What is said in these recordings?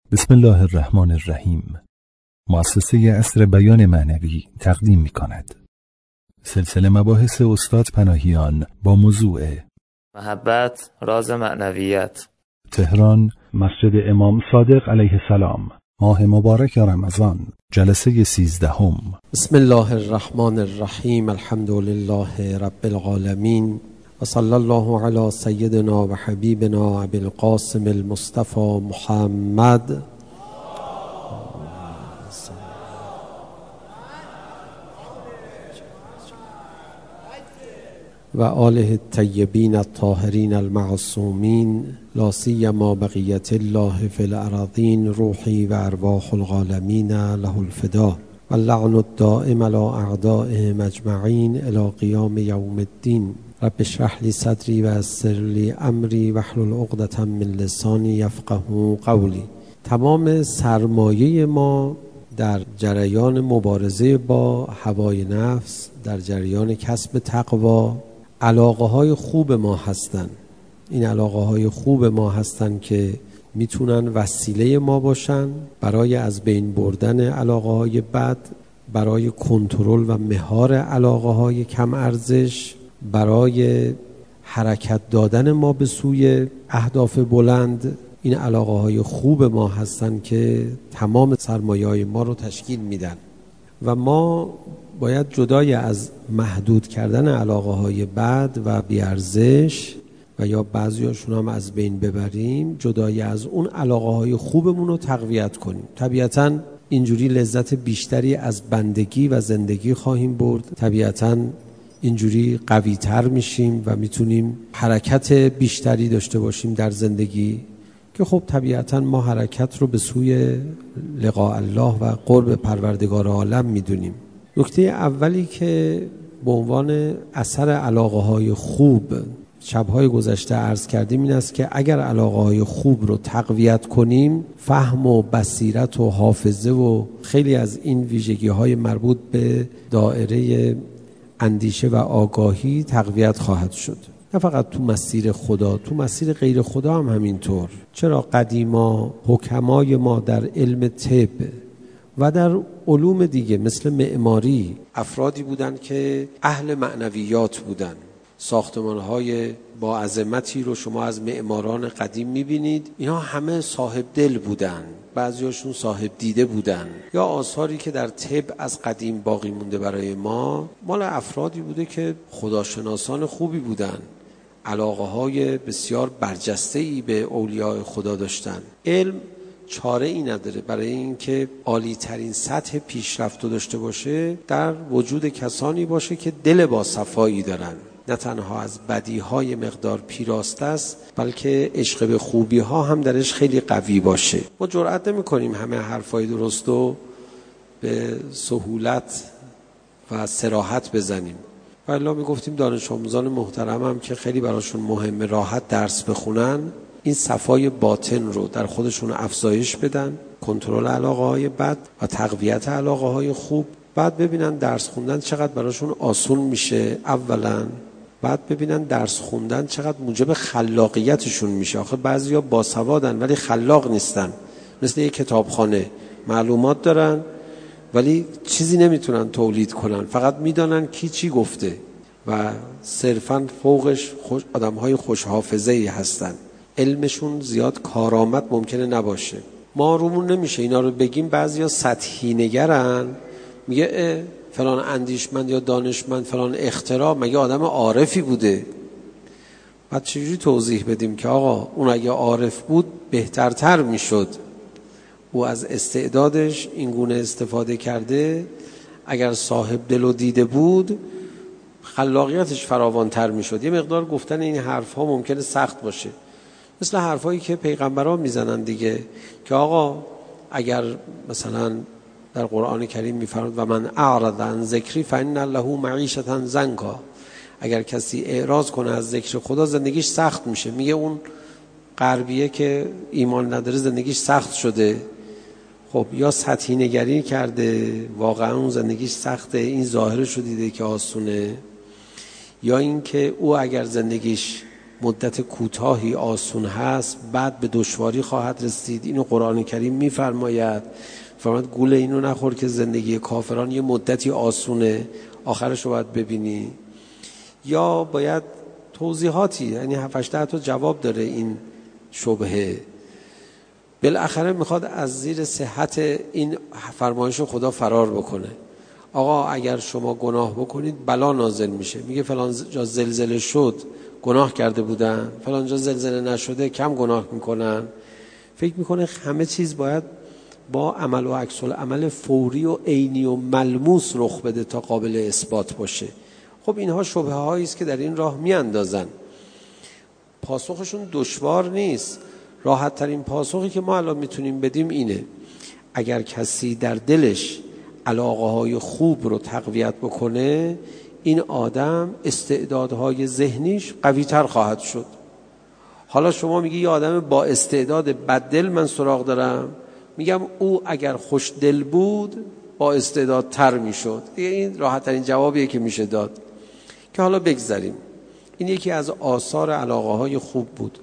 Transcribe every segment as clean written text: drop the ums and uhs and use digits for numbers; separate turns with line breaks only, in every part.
بسم الله الرحمن الرحیم. مؤسسه عصر بیان معنوی تقدیم می کند سلسله مباحث استاد پناهیان با موضوع
محبت راز معنویت،
تهران، مسجد امام صادق علیه السلام، ماه مبارک رمضان، جلسه 13.
بسم الله الرحمن الرحیم. الحمد لله رب العالمین و صلی الله علی سیدنا و حبیبنا ابی القاسم المصطفى محمد و آله الطیبین الطاهرین المعصومین، لا سیما بقیت الله فی الارضین، روحی و ارواح العالمین له الفدا و اللعن الدائم علی اعدائهم اجمعین الی قیام یوم الدین. رب اشرح لی صدری و یسر لی امری واحلل عقدة من لسانی یفقهوا قولی. تمام سرمایه ما در جریان مبارزه با هوای نفس، در جریان کسب تقوا، علاقه های خوب ما هستن. این علاقه های خوب ما هستن که میتونن وسیله ما باشن برای از بین بردن علاقه های بد، برای کنترل و مهار علاقه های کم ارزش، برای حرکت دادن ما به سوی اهداف بلند. این علاقه های خوب ما هستن که تمام سرمایه های ما رو تشکیل میدن و ما باید جدای از محدود کردن علاقه های بد و بیارزش و یا بعضیاشون هم از بین ببریم، جدای از اون علاقه های خوبمون رو تقویت کنیم. طبیعتاً اینجوری لذت بیشتری از بندگی و زندگی خواهیم برد، طبیعتاً اینجوری قوی تر میشیم و میتونیم حرکت بیشتری داشته باشیم در زندگی، که خب طبیعتاً ما حرکت رو به سوی لقاء الله و قرب پروردگار عالم میدونیم. نکته اولی که به عنوان اثر علاقه های خوب شبهای گذشته عرض کردیم این است که اگر علاقه های خوب رو تقویت کنیم، فهم و بصیرت و حافظه و خیلی از این ویژگی های مربوط به دائره اندیشه و آگاهی تقویت خواهد شد. نه فقط تو مسیر خدا، تو مسیر غیر خدا هم همینطور. چرا قدیما حکمای ما در علم طب و در علوم دیگه مثل معماری افرادی بودن که اهل معنویات بودن. ساختمان‌های با عظمتی رو شما از معماران قدیم می‌بینید، اینا همه صاحب دل بودن، بعضیاشون صاحب دیده بودن. یا آثاری که در طب از قدیم باقی مونده برای ما، مال افرادی بوده که خداشناسان خوبی بودن، علاقه‌های بسیار برجسته‌ای به اولیاء خدا داشتن. علم چاره ای نداره برای اینکه عالی ترین سطح پیشرفت داشته باشه، در وجود کسانی باشه که دل با صفایی دارن، نه تنها از بدیهای مقدار پیراسته است، بلکه عشق به خوبی ها هم درش خیلی قوی باشه. ما جرئت نمی کنیم همه حرفای درست رو به سهولت و صراحت بزنیم. والا می گفتیم دانش آموزان محترم هم که خیلی براشون مهمه راحت درس بخونن، این صفای باطن رو در خودشون افزایش بدن، کنترل علاقه های بد و تقویت علاقه های خوب. بعد ببینن درس خوندن چقدر براشون آسون میشه اولا، بعد ببینن درس خوندن چقدر موجب خلاقیتشون میشه. آخه بعضیا باسوادن ولی خلاق نیستن، مثل یک کتابخانه معلومات دارن ولی چیزی نمیتونن تولید کنن، فقط میدانن کی چی گفته و صرفاً فوقش آدمهای خوش حافظه‌ای هستن. علمشون زیاد کارآمد ممکنه نباشه. ما رومون نمیشه اینا رو بگیم. بعضیا سطحی نگرن، میگه فلان اندیشمند یا دانشمند فلان اختراع مگه آدم عارفی بوده؟ بعد چجوری توضیح بدیم که آقا اون اگه عارف بود بهترتر میشد، او از استعدادش این گونه استفاده کرده، اگر صاحب دل و دیده بود خلاقیتش فراوانتر میشد. یه مقدار گفتن این حرفها ممکنه سخت باشه، مثل حرفایی که پیغمبران میزنن دیگه، که آقا اگر مثلا در قرآن کریم میفرماد و من اعرض عن ذکری فان له معیشة ضنکا، اگر کسی اعراض کنه از ذکر خدا زندگیش سخت میشه. میگه اون غربیه که ایمان نداره زندگیش سخت شده. خب یا سطحی نگری کرده، واقعا اون زندگیش سخته، این ظاهرش رو دیده که آسونه، یا این که او اگر زندگیش مدت کوتاهی آسون هست، بعد به دشواری خواهد رسید. اینو قرآن کریم میفرماید. فرماید گول اینو نخور که زندگی کافران یه مدتی آسونه، آخرش رو باید ببینی. یا باید توضیحاتی، یعنی 7-8 تا جواب داره این شبهه. بالاخره میخواد از زیر صحت این فرمایش خدا فرار بکنه. آقا اگر شما گناه بکنید بلا نازل میشه. میگه فلان جا زلزله شد گناه کرده بودن، فلان جا زلزله نشده کم گناه میکنن. فکر میکنه همه چیز باید با عمل و عکس العمل فوری و عینی و ملموس رخ بده تا قابل اثبات باشه. خب اینها شبهه هایی است که در این راه میاندازن. پاسخشون دشوار نیست. راحت ترین پاسخی که ما الان میتونیم بدیم اینه: اگر کسی در دلش علاقه های خوب رو تقویت بکنه، این آدم استعدادهای ذهنیش قوی تر خواهد شد. حالا شما میگی یه آدم با استعداد بددل من سراغ دارم، میگم او اگر خوش دل بود با استعداد تر میشد. این راحت ترین جوابیه که میشه داد. که حالا بگذاریم، این یکی از آثار علاقه های خوب بود.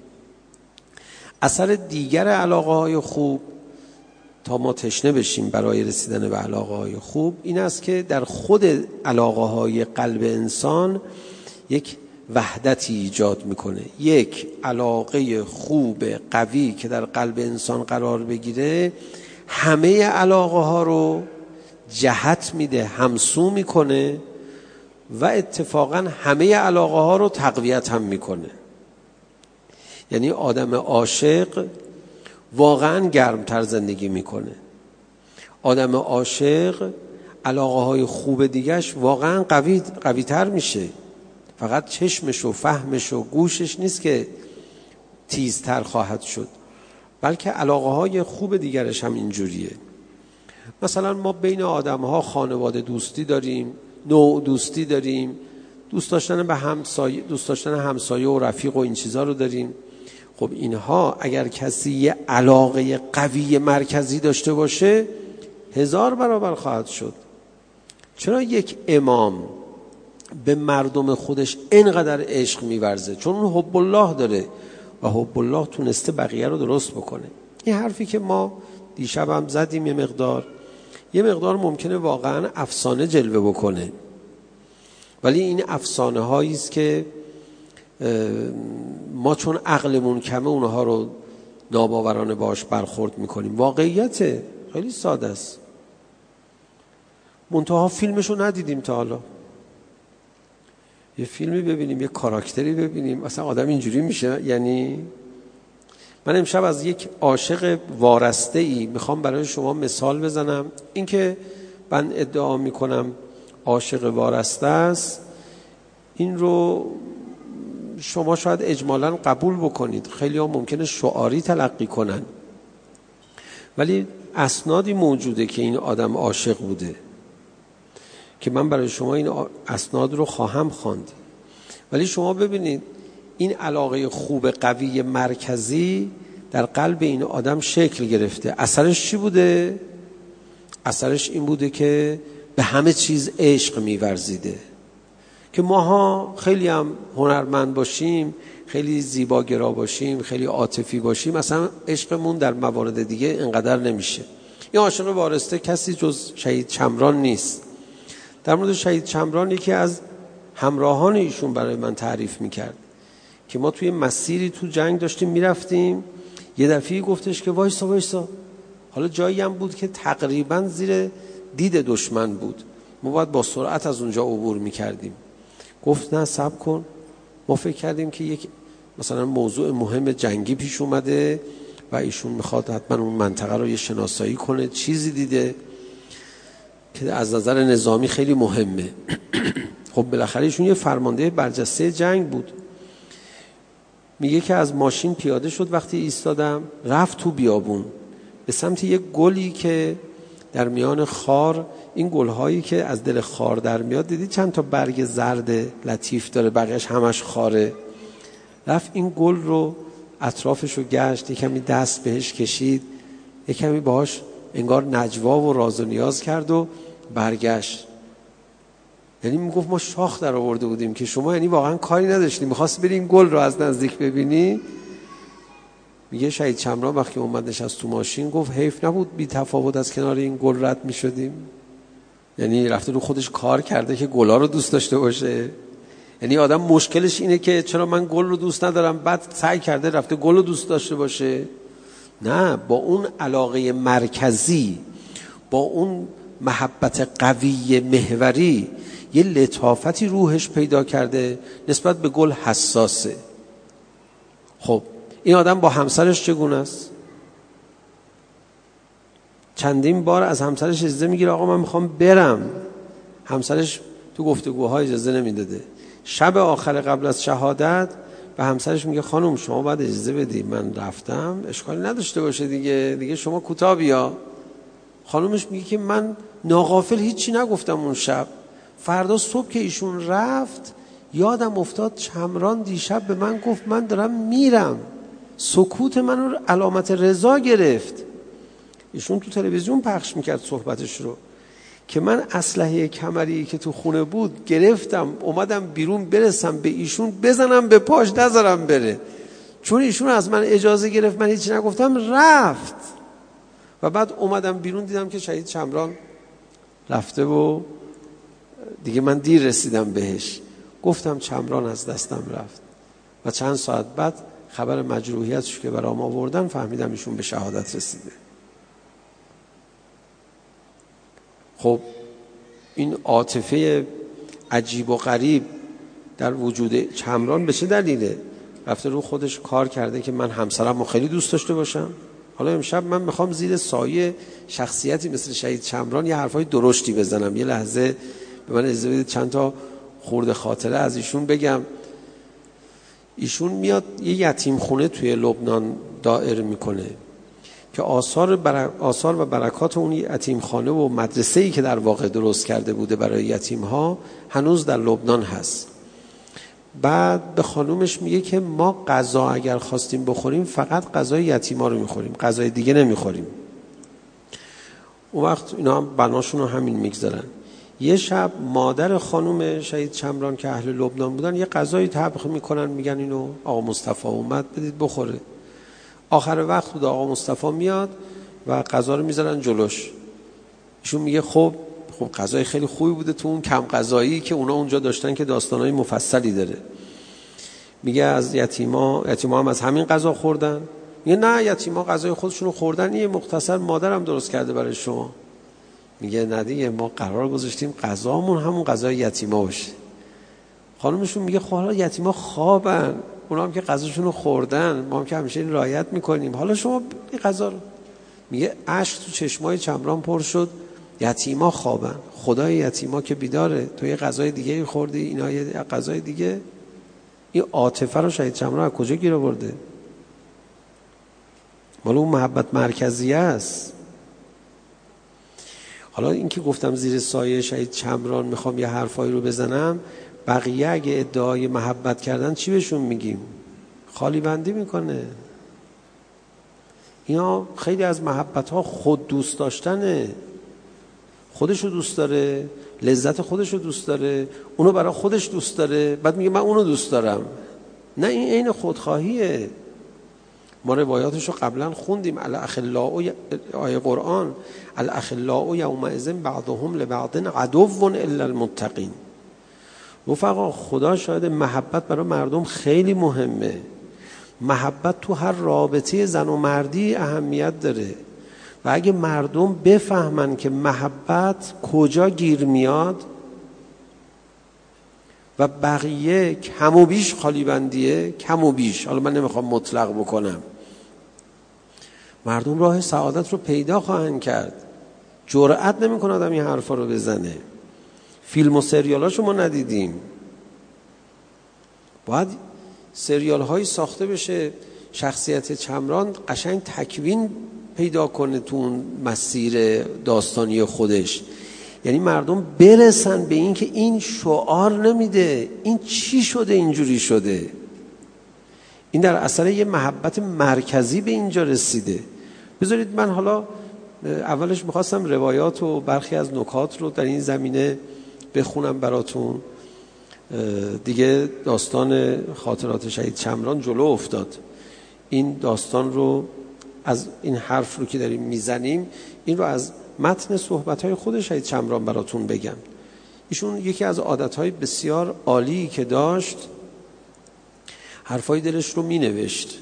اثر دیگر علاقه های خوب، تا ما تشنه بشیم برای رسیدن به علاقه های خوب، این است که در خود علاقه های قلب انسان یک وحدتی ایجاد میکنه. یک علاقه خوب قوی که در قلب انسان قرار بگیره، همه علاقه ها رو جهت میده، همسو میکنه و اتفاقا همه علاقه ها رو تقویت هم میکنه. یعنی آدم عاشق واقعا گرمتر زندگی میکنه. آدم عاشق علاقه های خوب دیگش واقعا قوی تر میشه. فقط چشمش و فهمش و گوشش نیست که تیزتر خواهد شد، بلکه علاقه های خوب دیگرش هم اینجوریه. مثلا ما بین آدم ها خانواده دوستی داریم، نوع دوستی داریم، دوست داشتن به همسایه، دوست داشتن همسایه و رفیق و این چیزا رو داریم. خب اینها اگر کسی یه علاقه قوی مرکزی داشته باشه 1000 برابر خواهد شد. چرا یک امام به مردم خودش اینقدر عشق میورزه؟ چون اون حب الله داره و حب الله تونسته بقیه رو درست بکنه. این حرفی که ما دیشب هم زدیم یه مقدار ممکنه واقعا افسانه جلوه بکنه، ولی این افسانه هایی است که ما چون عقلمون کمه اونها رو ناباورانه باش برخورد میکنیم. واقعیت خیلی ساده است. منتها فیلمشو ندیدیم تا حالا. یه فیلمی ببینیم، یه کاراکتری ببینیم، اصلا آدم اینجوری میشه. یعنی من امشب از یک عاشق وارسته ای میخوام برای شما مثال بزنم. این که من ادعا میکنم عاشق وارسته است، این رو شما شاید اجمالاً قبول بکنید، خیلی ها ممکنه شعاری تلقی کنن، ولی اسنادی موجوده که این آدم عاشق بوده که من برای شما این اسناد رو خواهم خواند. ولی شما ببینید این علاقه خوب قوی مرکزی در قلب این آدم شکل گرفته. اثرش چی بوده؟ اثرش این بوده که به همه چیز عشق می‌ورزیده. که ماها خیلی هم هنرمند باشیم، خیلی زیباگرا باشیم، خیلی عاطفی باشیم، مثلا عشقمون در موارد دیگه اینقدر نمیشه. این عاشق وارسته کسی جز شهید چمران نیست. در مورد شهید چمران یکی از همراهان ایشون برای من تعریف میکرد که ما توی مسیری تو جنگ داشتیم میرفتیم، یه دفعه گفتش که وایسا. حالا جایی هم بود که تقریبا زیر دید دشمن بود، ما باید با سرعت از اونجا عبور میکردیم. گفت نه صبر کن، ما فکر کردیم که یک مثلا موضوع مهم جنگی پیش اومده و ایشون میخواد حتما اون منطقه رو یه شناسایی کنه، چیزی دیده که از نظر نظامی خیلی مهمه. خب بالاخره ایشون یه فرمانده برجسته جنگ بود. میگه که از ماشین پیاده شد، وقتی ایستادم رفت تو بیابون به سمت یک گلی که در میان خار، این گل‌هایی که از دل خار در میاد، دیدی چند تا برگ زرد لطیف داره، بقیه‌اش همش خاره. رفت این گل رو اطرافش رو گشت، یک کمی دست بهش کشید، یک کمی باهاش انگار نجوا و راز و نیاز کرد و برگشت. یعنی میگفت ما شاخ در آورده بودیم که شما یعنی واقعا کاری نداشتیم، می‌خواستی بری این گل رو از نزدیک ببینی. میگه شهید شمران وقتی اومد نشست تو ماشین گفت حیف نبود بی تفاوت از کنار این گل رد می‌شدیم. یعنی رفته رو خودش کار کرده که گلا رو دوست داشته باشه. یعنی آدم مشکلش اینه که چرا من گل رو دوست ندارم، بعد سعی کرده رفته گل رو دوست داشته باشه. نه، با اون علاقه مرکزی، با اون محبت قوی محوری یه لطافتی روحش پیدا کرده، نسبت به گل حساسه. خب این آدم با همسرش چگونه است؟ چندین بار از همسرش اجازه میگیره آقا من میخوام برم، همسرش تو گفتگوها اجازه نمیداده. شب آخر قبل از شهادت به همسرش میگه خانم شما باید اجازه بدی، من رفتم اشکالی نداشته باشه دیگه شما کوتاه بیا. خانمش میگه که من ناغافل هیچی نگفتم اون شب. فردا صبح که ایشون رفت یادم افتاد چمران دیشب به من گفت من دارم میرم. سکوت من رو علامت رضا گرفت. ایشون تو تلویزیون پخش میکرد صحبتش رو که من اسلحه کمری که تو خونه بود گرفتم اومدم بیرون برسم به ایشون بزنم به پاش نذارم بره، چون ایشون از من اجازه گرفت من هیچی نگفتم رفت. و بعد اومدم بیرون دیدم که شهید شمران رفته و دیگه من دیر رسیدم بهش. گفتم چمران از دستم رفت. و چند ساعت بعد خبر مجروحیتش که برام آوردن فهمیدم ایشون به شهادت رسیده. خب این عاطفه عجیب و غریب در وجود چمران به چه دلیله؟ رفته رو خودش کار کرده که من همسرم رو خیلی دوست داشته باشم. حالا امشب من میخوام زیر سایه شخصیتی مثل شهید چمران یه حرفای درشتی بزنم. یه لحظه به من اجازه بدید چند تا خورده خاطره از ایشون بگم. ایشون میاد یه یتیم خونه توی لبنان دائر میکنه که آثار و برکات اون یتیم خانه و مدرسه‌ای که در واقع درست کرده بوده برای یتیم ها هنوز در لبنان هست. بعد به خانومش میگه که ما غذا اگر خواستیم بخوریم فقط غذای یتیما رو میخوریم، غذای دیگه نمیخوریم. اون وقت اینا هم بناشون رو همین میگذارن. یه شب مادر خانوم شهید چمران که اهل لبنان بودن یه غذایی طبخ میکنن، میگن اینو آقا مصطفی اومد بدید بخوره. آخر وقت بود آقا مصطفی میاد و غذا رو میذارن جلوش. ایشون میگه خب غذای خیلی خوبی بوده تو اون کم غذایی که اونا اونجا داشتن که داستانای مفصلی داره. میگه از یتیما هم از همین غذا خوردن؟ میگه نه، یتیما غذای خودشونو خوردن، یه مختصر مادرم درست کرده برای شما. میگه نه دیگه، ما قرار گذاشتیم غذامون همون غذای یتیما باشه. خانمشون میگه خب حالا یتیما خوابن، اونا هم که غذاشونو خوردن، ما هم که همیشه رعایت میکنیم، حالا شما این غذا رو. میگه اشک تو چشمای چمران پر شد. یتیما خوابن، خدای یتیما که بیداره، تو یه غذای دیگه خوردی، اینا یه غذای دیگه. این عاطفه رو شهید چمران از کجا گیر آورده؟ مال اون محبت مرکزی است. حالا این که گفتم زیر سایه شهید چمران میخوام یه حرفایی رو بزنم، بقیه اگه ادعای محبت کردن چی بهشون میگیم؟ خالی بندی میکنه. اینا خیلی از محبت ها خود دوست داشتنه. خودشو دوست داره، لذت خودشو دوست داره، اونو برای خودش دوست داره، بعد میگه من اونو دوست دارم. نه، این عین خودخواهیه. ما روایاتشو قبلا خوندیم. الاخلاء، آیه قرآن، الاخلاء یومئذ بعضهم لبعض عدو الا المتقین. رفقا خدا شاید محبت برای مردم خیلی مهمه. محبت تو هر رابطه زن و مردی اهمیت داره و اگه مردم بفهمن که محبت کجا گیر میاد و بقیه کم و بیش خالی بندیه، کم و بیش، حالا من نمیخوام مطلق بکنم، مردم راه سعادت رو پیدا خواهند کرد. جرئت نمیکنه آدم این حرفا رو بزنه. فیلم و سریالاشو ما ندیدیم. باید سریال هایی ساخته بشه شخصیت چمران قشنگ تکوین پیدا کنه تو اون مسیر داستانی خودش. یعنی مردم برسن به این که این شعار نمیده، این چی شده اینجوری شده. این در اثر یه محبت مرکزی به اینجا رسیده. بذارید من حالا اولش میخواستم روایات و برخی از نکات رو در این زمینه بخونم براتون. دیگه داستان خاطرات شهید شمران جلو افتاد. این داستان رو از این حرف رو که داریم میزنیم، این رو از متن صحبت‌های خود شهید شمران براتون بگم. ایشون یکی از عادت‌های بسیار عالی که داشت، حرفای دلش رو مینوشت.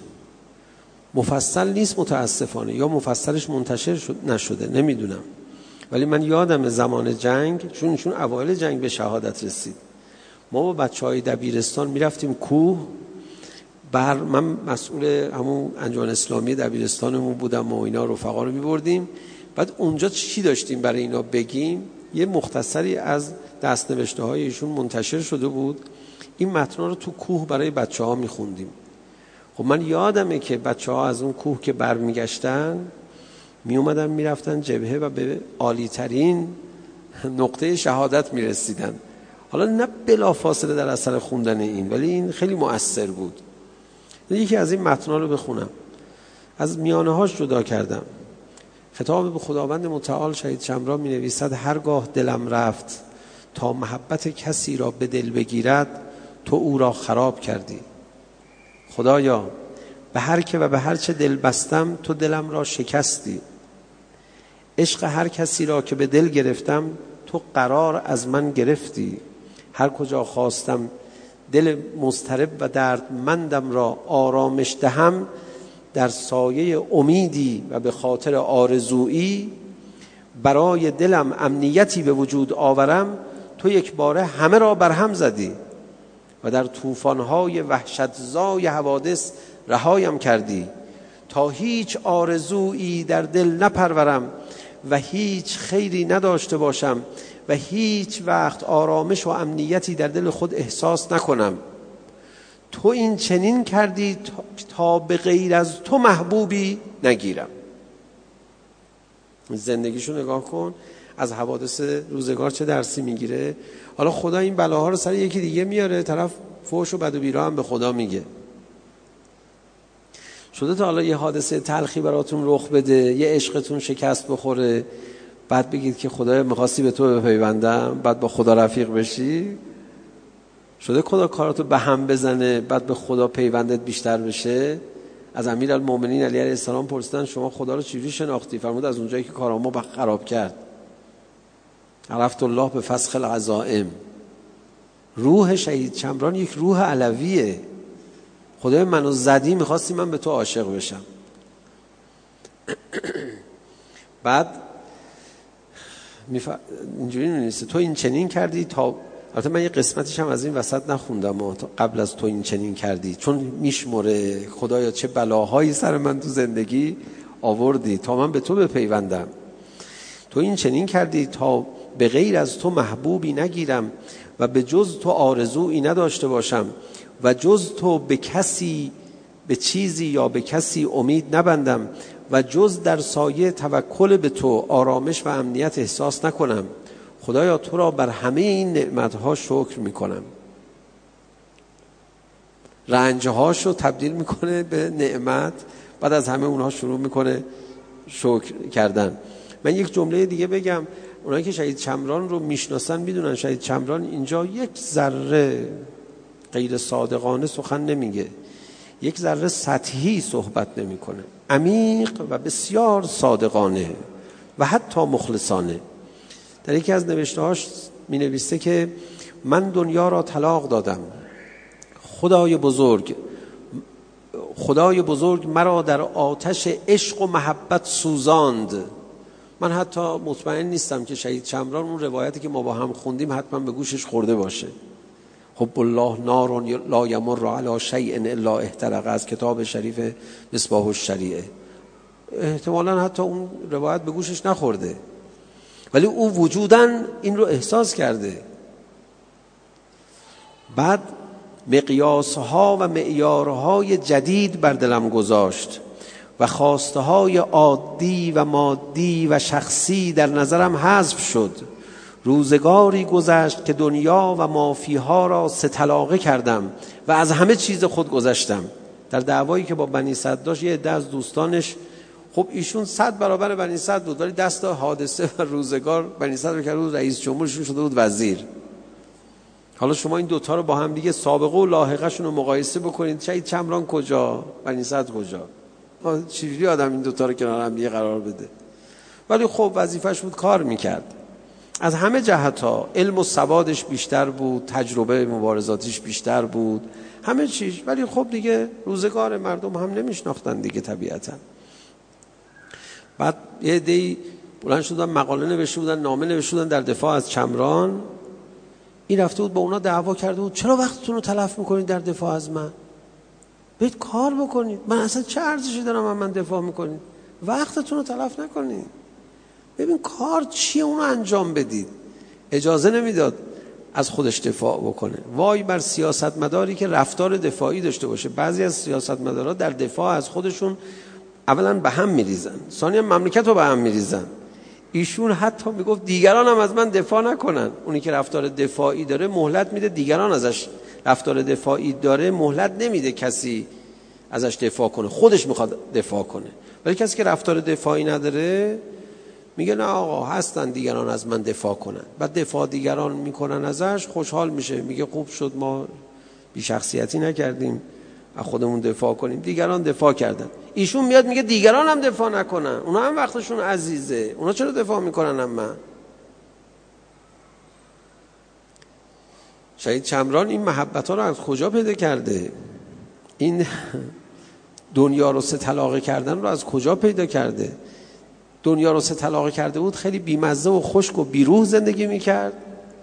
مفصل نیست متاسفانه، یا مفصلش منتشر نشده، نمیدونم. ولی من یادم زمان جنگ، چون اوایل جنگ به شهادت رسید، ما با بچه‌های دبیرستان میرفتیم کوه. من مسئول همون انجمن اسلامی دبیرستانمون بودم و اینا رفقا رو میبردیم. بعد اونجا چی داشتیم برای اینا بگیم؟ یه مختصری از دست‌نوشته های ایشون منتشر شده بود. این متن‌ها رو تو کوه برای بچه‌ها میخوندیم. خب من یادمه که بچه‌ها از اون کوه که برمیگشتن میومدن میرفتن جبهه و به عالی‌ترین نقطه شهادت میرسیدن. حالا نه بلافاصله در اثر خوندن این، ولی این خیلی مؤثر بود. یکی از این متن‌ها رو بخونم. از میانه‌هاش جدا کردم. خطاب به خداوند متعال شهید شمران می‌نویسد: هرگاه دلم رفت تا محبت کسی را به دل بگیرد، تو او را خراب کردی. خدایا به هر که و به هر چه دل بستم، تو دلم را شکستی. عشق هر کسی را که به دل گرفتم، تو قرار از من گرفتی. هر کجا خواستم دل مضطرب و دردمندم را آرامش دهم، در سایه امیدی و به خاطر آرزویی برای دلم امنیتی به وجود آورم، تو یک باره همه را برهم زدی و در طوفان‌های وحشتزای حوادث رهایم کردی. تا هیچ آرزویی در دل نپرورم و هیچ خیری نداشته باشم و هیچ وقت آرامش و امنیتی در دل خود احساس نکنم. تو این چنین کردی تا به غیر از تو محبوبی نگیرم. زندگیشو نگاه کن، از حوادث روزگار چه درسی میگیره. حالا خدا این بلاها رو سر یکی دیگه میاره، طرف فحش و بد و بیرا هم به خدا میگه. شده تا حالا یه حادثه تلخی براتون رخ بده، یه عشقتون شکست بخوره، بعد بگید که خدایا می‌خواستی به تو بپیوندم، بعد با خدا رفیق بشی؟ شده خدا کاراتو به هم بزنه، بعد به خدا پیوندت بیشتر بشه؟ از امیرالمومنین علی علیه السلام پرسیدن شما خدا رو چجوری شناختی؟ فرمود از اونجایی که کارامو خراب کرد. عرفت الله به فسخ العزائم. روح شهید شمران یک روح علویه. خدای منو زدی، میخواستی من به تو عاشق بشم. بعد اینجوری نیست تو این چنین کردی تا، البته من یه قسمتش هم از این وسط نخوندم قبل از تو این چنین کردی، چون میشمره خدایا چه بلاهایی سر من تو زندگی آوردی تا من به تو بپیوندم. تو این چنین کردی تا به غیر از تو محبوبی نگیرم و به جز تو آرزویی نداشته باشم و جز تو به کسی، به چیزی یا به کسی امید نبندم و جز در سایه توکل به تو آرامش و امنیت احساس نکنم. خدایا تو را بر همه این نعمتها شکر میکنم. رنجهاشو تبدیل میکنه به نعمت، بعد از همه اونها شروع میکنه شکر کردن. من یک جمله دیگه بگم. اونایی که شهید شمران رو میشناسن میدونن شهید شمران اینجا یک ذره غیر صادقانه سخن نمیگه، یک ذره سطحی صحبت نمیکنه، عمیق و بسیار صادقانه و حتی مخلصانه. در یکی از نوشته‌هاش مینویسه که من دنیا را طلاق دادم، خدای بزرگ مرا در آتش عشق و محبت سوزاند. من حتی مطمئن نیستم که شهید شمران اون روایتی که ما با هم خوندیم حتما به گوشش خورده باشه. حب الله نار لا یمر علی شیء الا احترق، از کتاب شریف مصباح الشریعه. احتمالاً حتی اون روایت به گوشش نخورده، ولی او وجوداً این رو احساس کرده. بعد مقیاسها و معیارهای جدید بر دلم گذاشت و خواستهای عادی و مادی و شخصی در نظرم حذف شد. روزگاری گذشت که دنیا و مافیها را ستلاقه کردم و از همه چیز خود گذشتم. در دعوایی که با بنی صد داشت، یه عده از دوستانش، خب ایشون 100 برابر بنی صد بود، ولی دست حادثه و روزگار بنی صد رو کرده بود رئیس جمهورشون، شده بود وزیر. حالا شما این دوتا رو با هم دیگه سابقه و لاحقه شون رو مقایسه بکنید، شهید چمران کجا، بنی سعد کجا؟ چجوری آدم این دوتا رو کنار هم دیگه قرار بده؟ ولی خب وظیفه‌ش بود، کار میکرد. از همه جهت‌ها علم و سوادش بیشتر بود، تجربه مبارزاتیش بیشتر بود، همه چیز. ولی خب دیگه روزگار مردم هم نمیشناختن دیگه طبیعتاً. بعد یه عده‌ای بلند شدن مقاله نوشته بودن، نامه نوشته بودن در دفاع از چمران. این رفته بود با اونا دعوا کرده بود، چرا وقتتون رو تلف میکنید در دفاع از من؟ برید کار بکنید، من اصلا چه ارزشی دارم من دفاع میکنید؟ وقتتون رو تلف نکنید، ببین کار چیه اونو انجام بدید. اجازه نمیداد از خودش دفاع بکنه. وای بر سیاستمداری که رفتار دفاعی داشته باشه. بعضی از سیاستمدارا در دفاع از خودشون اولا به هم میریزن، ثانیا مملکت رو به هم میریزن. ایشون حتی میگفت دیگران هم از من دفاع نکنن. اونی که رفتار دفاعی داره مهلت میده دیگران ازش رفتار دفاعی داره مهلت نمیده کسی ازش دفاع کنه، خودش میخواد دفاع کنه. ولی کسی که رفتار دفاعی نداره میگه نه آقا هستن دیگران از من دفاع کنن، بعد دفاع دیگران میکنن ازش، خوشحال میشه، میگه خوب شد ما بی شخصیتی نکردیم، از خودمون دفاع کنیم، دیگران دفاع کردن. ایشون میاد میگه دیگران هم دفاع نکنن، اونا هم وقتشون عزیزه، اونا چرا دفاع میکنن؟ من شهید چمران این محبت ها رو از کجا پیدا کرده؟ این دنیا رو سه طلاقه کردن رو از کجا پیدا کرده؟ دنیا رو سه طلاقه کرده بود، خیلی بیمزه و خشک و بیروح زندگی میکرد.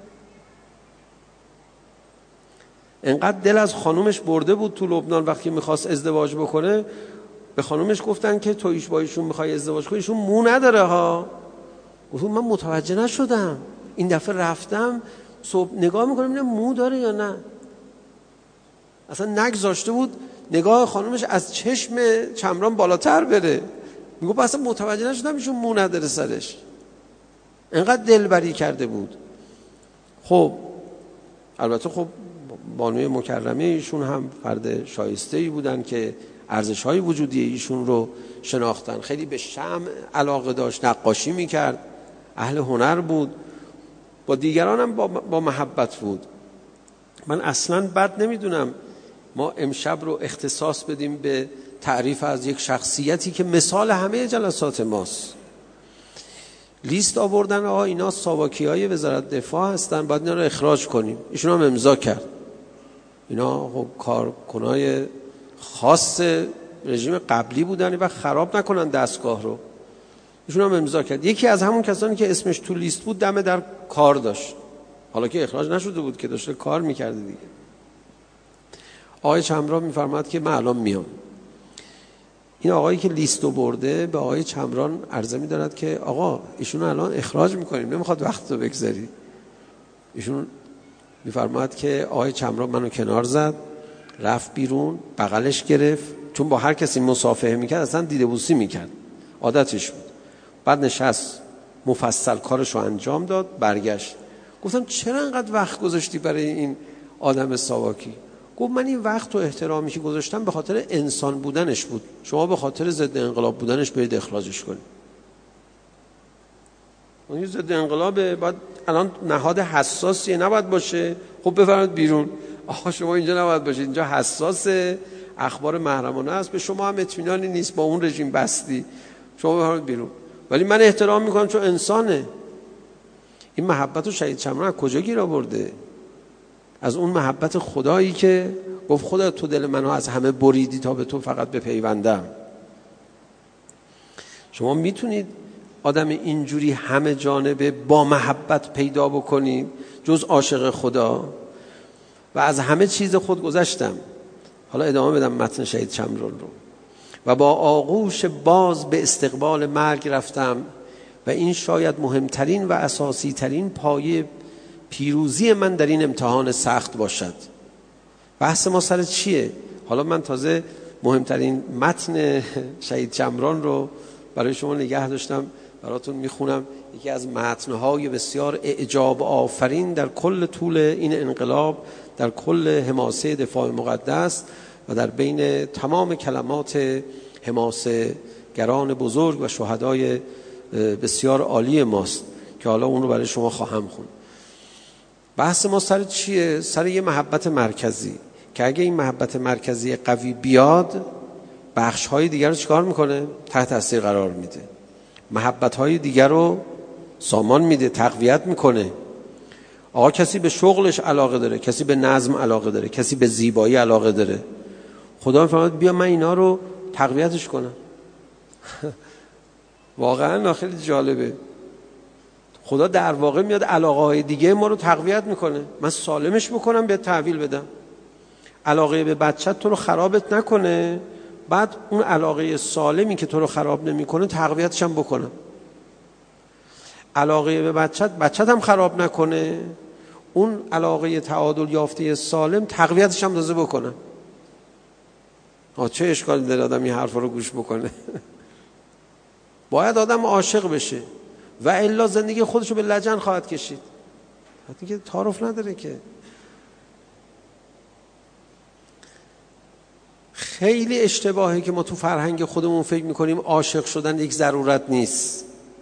انقدر دل از خانومش برده بود تو لبنان، وقتی میخواست ازدواج بکنه به خانومش گفتن که تو با ایشون میخوای ازدواج کنی، ایشون مو نداره ها. گفت من متوجه نشدم، این دفعه رفتم صبح نگاه میکنم اینه مو داره یا نه. اصلا نگذاشته بود نگاه خانومش از چشم چمران بالاتر بره. میگفت اصلا متوجه نشدم ایشون مو نداره سرش، انقدر دلبری کرده بود. خب البته خب بانوی مکرمه ایشون هم فرد شایسته‌ای بودن که ارزش‌های وجودی ایشون رو شناختن. خیلی به شمع علاقه داشت، نقاشی میکرد، اهل هنر بود، با دیگران هم با محبت بود. من اصلاً بد نمیدونم ما امشب رو اختصاص بدیم به تعریف از یک شخصیتی که مثال همه جلسات ماست. لیست آوردن آقا اینا ساواکی‌های وزارت دفاع هستن، باید اینا رو اخراج کنیم. ایشون هم امضا کرد. اینا خب کارکنای خاص رژیم قبلی بودن و خراب نکنن دستگاه رو. ایشون هم امضا کرد. یکی از همون کسانی که اسمش تو لیست بود دم در کار داشت، حالا که اخراج نشده بود که داشته کار میکرده دیگه. آقای چمران میفرماد که من الان میام. این آقایی که لیستو برده به آقای چمران عرضه می‌دارد که آقا ایشون الان اخراج می‌کنیم، نمیخواد وقت رو بگذاری. ایشون میفرماد که آقای چمران منو کنار زد، رفت بیرون، بغلش گرفت، چون با هر کسی مصافحه میکرد اصلا دیده بوسی میکرد، عادتش بود. بعد نشست مفصل کارش رو انجام داد، برگشت. گفتم چرا انقدر وقت گذاشتی برای این آدم ساواکی؟ گفت من این وقت و احترامی که گذاشتم به خاطر انسان بودنش بود، شما به خاطر ضد انقلاب بودنش برید اخراجش کنید. اون ضد انقلاب بعد الان نهاد حساسیه، نباید باشه. خب بفرمایید بیرون. آقا شما اینجا نباید باشید، اینجا حساسه، اخبار محرمانه است، به شما هم اطمینانی نیست، با اون رژیم بستی، شما بفرمایید بیرون. ولی من احترام میکنم چون انسانه. این محبت رو شهید چمران از کجا گیر آورده؟ از اون محبت خدایی که گفت خدا تو دل منو از همه بریدی تا به تو فقط بپیوندم. شما میتونید آدم اینجوری همه جانبه با محبت پیدا بکنید جز عاشق خدا؟ و از همه چیز خود گذشتم. حالا ادامه بدم متن شهید چمران رو. و با آغوش باز به استقبال مرگ رفتم و این شاید مهمترین و اساسی ترین پایه پیروزی من در این امتحان سخت باشد. بحث ما سر چیه؟ حالا من تازه مهمترین متن شهید چمران رو برای شما نگه داشتم، براتون میخونم. یکی از متنهای بسیار اعجاب آفرین در کل طول این انقلاب، در کل حماسه دفاع مقدس و در بین تمام کلمات حماسه گران بزرگ و شهدای بسیار عالی ماست که حالا اون رو برای شما خواهم خوند. بحث ما سر چیه؟ سر یه محبت مرکزی که اگه این محبت مرکزی قوی بیاد، بخش‌های دیگر رو چیکار میکنه؟ تحت تاثیر قرار میده. محبت‌های دیگر رو سامان میده، تقویت میکنه. آقا کسی به شغلش علاقه داره، کسی به نظم علاقه داره، کسی به زیبایی علاقه داره. خدا میفرماید بیا من اینا رو تقویتش کنم. واقعا خیلی جالبه. خدا در واقع میاد علاقه‌های دیگه ما رو تقویت میکنه. من سالمش بکنم به تحویل بدم. علاقه به بچت تو رو خرابت نکنه، بعد اون علاقه سالمی که تو رو خراب نمیکنه تقویتش هم بکنم. علاقه به بچت هم خراب نکنه، اون علاقه تعادل یافته سالم تقویتش هم تازه بکنم. چه اشکالی داره آدم این حرفا رو گوش بکنه؟ باید آدم عاشق بشه و الا زندگی خودشو به لجن خواهد کشید. حتی که تعارف نداره که. خیلی اشتباهه که ما تو فرهنگ خودمون فکر میکنیم عاشق شدن یک ضرورت نیست.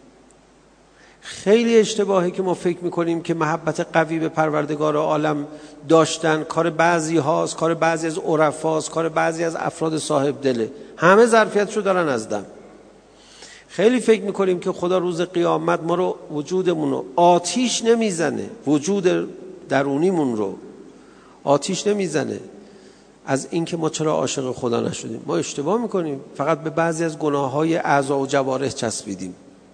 خیلی اشتباهه که ما فکر میکنیم که محبت قوی به پروردگار عالم داشتن کار بعضی هاست، کار بعضی از عرفاست، کار بعضی از افراد صاحب دله. همه ظرفیتشو دارن از دم. خیلی فکر میکنیم که خدا روز قیامت ما رو، وجودمون رو آتیش نمیزنه، وجود درونیمون رو آتیش نمیزنه از اینکه ما چرا عاشق خدا نشدیم. ما اشتباه میکنیم، فقط به بعضی از گناههای اعضا و جوارح چسبیدیم.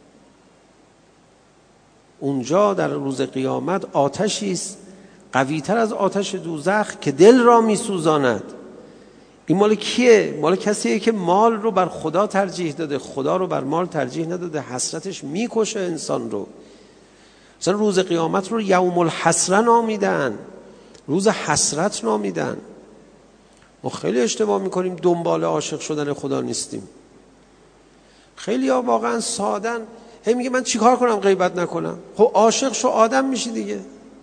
اونجا در روز قیامت آتشی است قوی‌تر از آتش دوزخ که دل را میسوزاند. این مال کیه؟ مال کسیه که مال رو بر خدا ترجیح داده، خدا رو بر مال ترجیح نداده. حسرتش میکشه انسان رو. مثلا روز قیامت رو یوم الحسره نامیدن، روز حسرت نامیدن. ما خیلی اشتباه میکنیم، دنبال عاشق شدن خدا نیستیم. خیلی ها واقعا سادن، هی میگه من چیکار کنم غیبت نکنم؟ خب عاشق شو آدم میشی دیگه.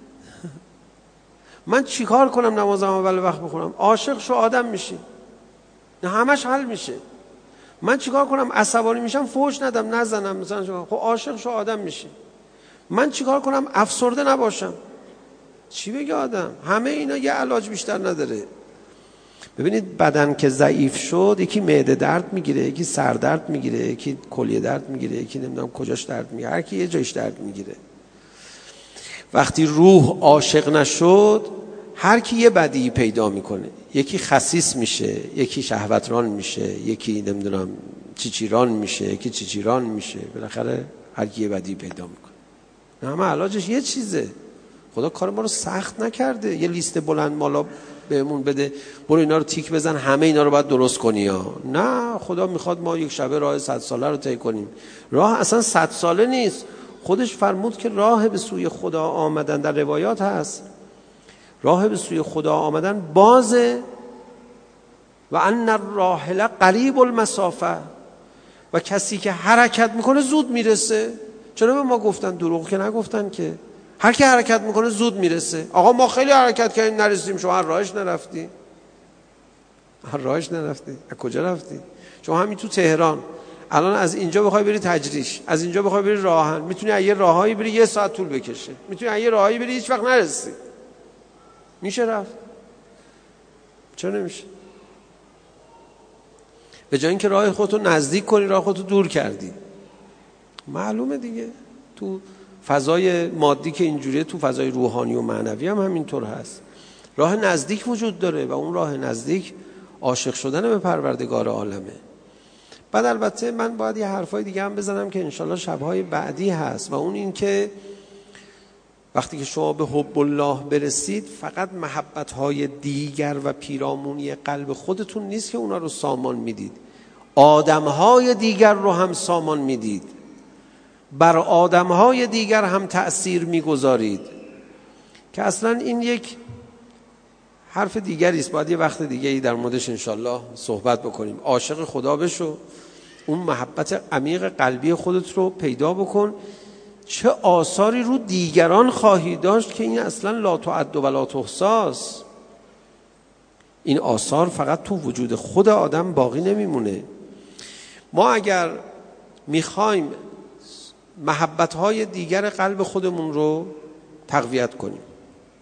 من چیکار کنم نمازم اول وقت بخونم؟ عاشق شو آدم میشی، نه همش حل میشه. من چیکار کنم عصبانی میشم فحش ندم نزنم مثلا؟ خب عاشق شو آدم میشی. من چیکار کنم افسرده نباشم؟ چی بگه آدم؟ همه اینا یه علاج بیشتر نداره. ببینید بدن که ضعیف شد، یکی معده درد میگیره، یکی سر درد میگیره، یکی کلیه درد میگیره، یکی نمیدونم کجاش درد میگیره، هر کی یه جایش درد میگیره. وقتی روح عاشق نشد، هر کی یه بدی پیدا میکنه. یکی خسیس میشه، یکی شهوتران میشه، یکی نمیدونم چیچیران میشه، یکی چیچیران میشه. بالاخره هر کی یه بدی پیدا میکنه. همه علاجش یه چیزه. خدا کار ما رو سخت نکرده یه لیست بلند مالا بهمون بده برو اینا رو تیک بزن همه اینا رو باید درست کنی ها. نه، خدا میخواد ما یک شبه راه 100 ساله رو طی کنیم. راه اصلا 100 ساله نیست. خودش فرمود که راه به سوی خدا آمدن، در روایات هست راه به سوی خدا آمدن بازه و ان الراحل قریب المسافه، و کسی که حرکت میکنه زود میرسه. چرا به ما گفتن؟ دروغ که نگفتن که. هر کی حرکت میکنه زود میرسه. آقا ما خیلی حرکت کردیم نرسیدیم، شما هر راهش نرفتی. هر راهش نرفتی. از کجا رفتی؟ شما همین تو تهران الان از اینجا بخوای بری تجریش، از اینجا بخوای بری راهن، میتونی از یه راههایی بری 1 ساعت طول بکشه، میتونی از یه راههایی بری هیچ وقت نرسی. میشه رفت؟ چرا نمیشه؟ به جای اینکه راه خودتو نزدیک کنی راه خودتو دور کردی. معلومه دیگه. تو فضای مادی که اینجوریه، تو فضای روحانی و معنوی هم همینطور هست. راه نزدیک وجود داره و اون راه نزدیک عاشق شدن به پروردگار عالمه. بعد البته من باید یه حرفای دیگه هم بزنم که انشالله شبهای بعدی هست، و اون این که وقتی که شما به حب الله برسید، فقط محبت‌های دیگر و پیرامونی قلب خودتون نیست که اونا رو سامان میدید، آدم‌های دیگر رو هم سامان میدید، بر آدم‌های دیگر هم تأثیر میگذارید، که اصلا این یک حرف دیگری است. باید یه وقت دیگه‌ای در موردش انشالله صحبت بکنیم. عاشق خدا بشو، اون محبت عمیق قلبی خودت رو پیدا بکن. چه آثاری رو دیگران خواهی داشت که این اصلا لا تعد و لا تحصی. این آثار فقط تو وجود خود آدم باقی نمیمونه. ما اگر میخوایم محبت‌های دیگر قلب خودمون رو تقویت کنیم،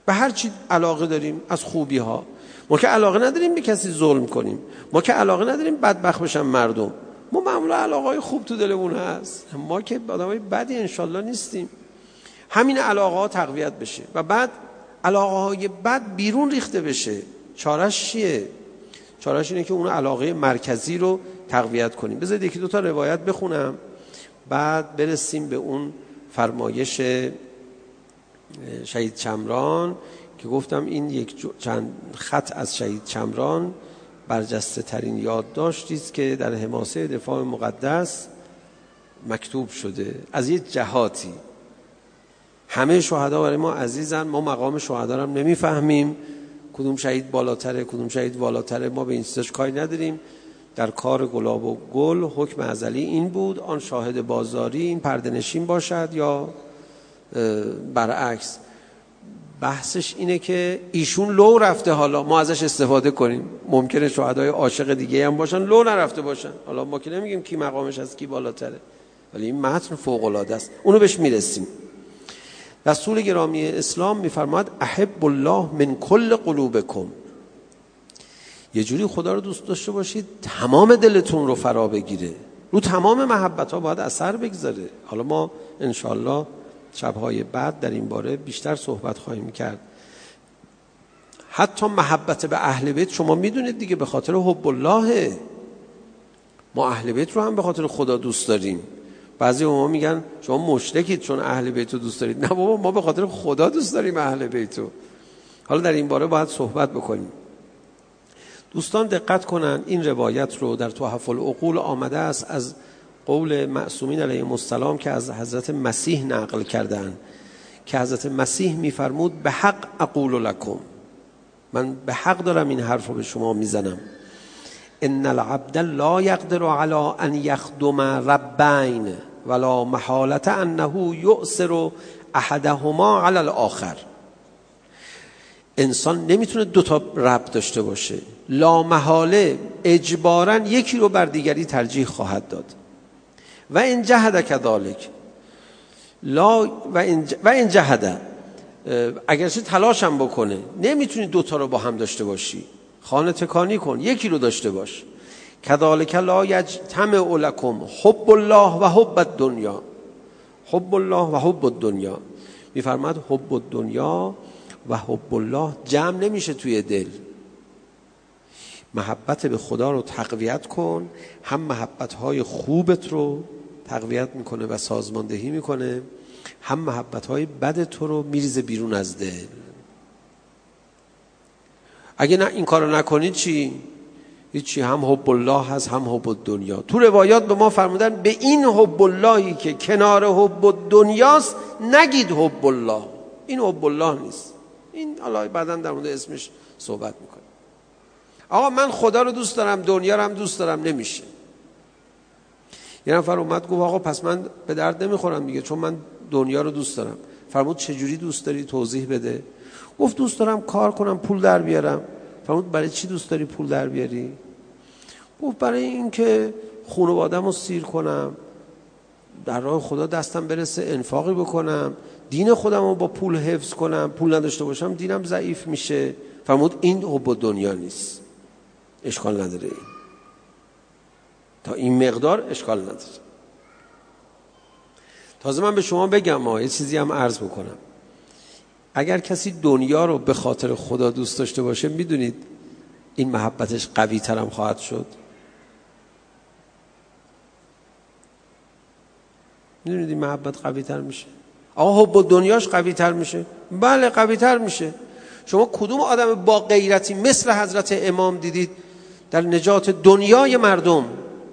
به هر چی علاقه داریم از خوبی ها. ما که علاقه نداریم به کسی ظلم کنیم، ما که علاقه نداریم بدبخت بشن مردم، ما معمولا علاقه‌های خوب تو دلمون هست، ما که آدمای بدی انشالله نیستیم. همین علاقه ها تقویت بشه و بعد علاقه های بد بیرون ریخته بشه. چارش چیه؟ چارش اینه که اون علاقه مرکزی رو تقویت کنیم. بذارید یکی دو تا روایت بخونم بعد برسیم به اون فرمایش شهید چمران که گفتم این چند خط از شهید چمران برجسته ترین یادداشتی است که در حماسه دفاع مقدس مکتوب شده از یه جهاتی. همه شهدا برای ما عزیزن، ما مقام شهدا رو نمیفهمیم، کدوم شهید بالاتره کدوم شهید والاتره، ما به این چیزاش کاری نداریم. در کار گلاب و گل حکم ازلی این بود آن شاهد بازاری این پرده نشین باشد یا برعکس. بحثش اینه که ایشون لو رفته، حالا ما ازش استفاده کنیم. ممکنه شهدای عاشق دیگه هم باشن لو نرفته باشن، حالا ما که نمیگیم کی مقامش از کی بالاتره، ولی این متن فوق العاده است، اونو بهش میرسیم. رسول گرامی اسلام میفرماد احب الله من کل قلوبکم، یه جوری خدا رو دوست داشته باشید تمام دلتون رو فرا بگیره، رو تمام محبت ها باید اثر بگذاره. حالا ما انشالله شبهای بعد در این باره بیشتر صحبت خواهیم کرد. حتی محبت به اهل بیت شما میدونید دیگه به خاطر حب الله، ما اهل بیت رو هم به خاطر خدا دوست داریم. بعضی ما میگن شما مشرکید چون اهل بیت رو دوست دارید. نه بابا، ما به خاطر خدا دوست داریم اهل بیت رو. حالا در این باره باید صحبت بکنیم. دوستان دقت کنن، این روایت رو در تحف العقول آمده است از قول معصومین علیهم السلام که از حضرت مسیح نقل کردن که حضرت مسیح میفرمود به حق اقول لکم، من به حق دارم این حرف رو به شما میزنم، ان العبد لا یقدر علی ان یخدم ربین ولا محالة انه یؤثر احدهما علی الاخر. انسان نمیتونه دوتا رب داشته باشه، لا محاله اجباراً یکی رو بر دیگری ترجیح خواهد داد. و این جهد کذالک لا و این جهد، اگرچه تلاش هم بکنه نمیتونی دوتا رو با هم داشته باشی، خانه تکانی کن یکی رو داشته باش. کذالک لا یجتمع لکم حب الله و حب الدنیا، حب الله و حب الدنیا. میفرماد حب الدنیا و حب الله جمع نمیشه توی دل. محبت به خدا رو تقویت کن، هم محبت‌های خوبت رو تقویت میکنه و سازماندهی میکنه، هم محبت‌های بدت رو میریزه بیرون از دل. اگه نه این کارو نکنی چی؟ هیچی، هم حب الله هست هم حب الدنیا. تو روایات به ما فرمودن به این حب اللهی که کنار حب الدنیاست نگید حب الله، این حب الله نیست. این حالا بعداً در مورد اسمش صحبت میکنه. آقا من خدا رو دوست دارم دنیا رو هم دوست دارم، نمیشه. یه نفر اومد گفت آقا پس من به درد نمیخورم دیگه چون من دنیا رو دوست دارم. فرمود چجوری دوست داری؟ توضیح بده. گفت دوست دارم کار کنم پول در بیارم. فرمود برای چی دوست داری پول در بیاری؟ گفت برای این که خانواده‌مو رو سیر کنم، در راه خدا دستم برسه انفاقی بکنم، دین خودم رو با پول حفظ کنم، پول نداشته باشم دینم ضعیف میشه. فرمود این حب دنیا نیست، اشکال نداره، این تا این مقدار اشکال نداره. تازه من به شما بگم یه چیزی هم عرض بکنم، اگر کسی دنیا رو به خاطر خدا دوست داشته باشه میدونید این محبتش قوی تر هم خواهد شد. میدونید این محبت قوی تر میشه. آقا حب دنیاش قوی تر میشه؟ بله قوی تر میشه. شما کدوم آدم با غیرتی مثل حضرت امام دیدید در نجات دنیای مردم؟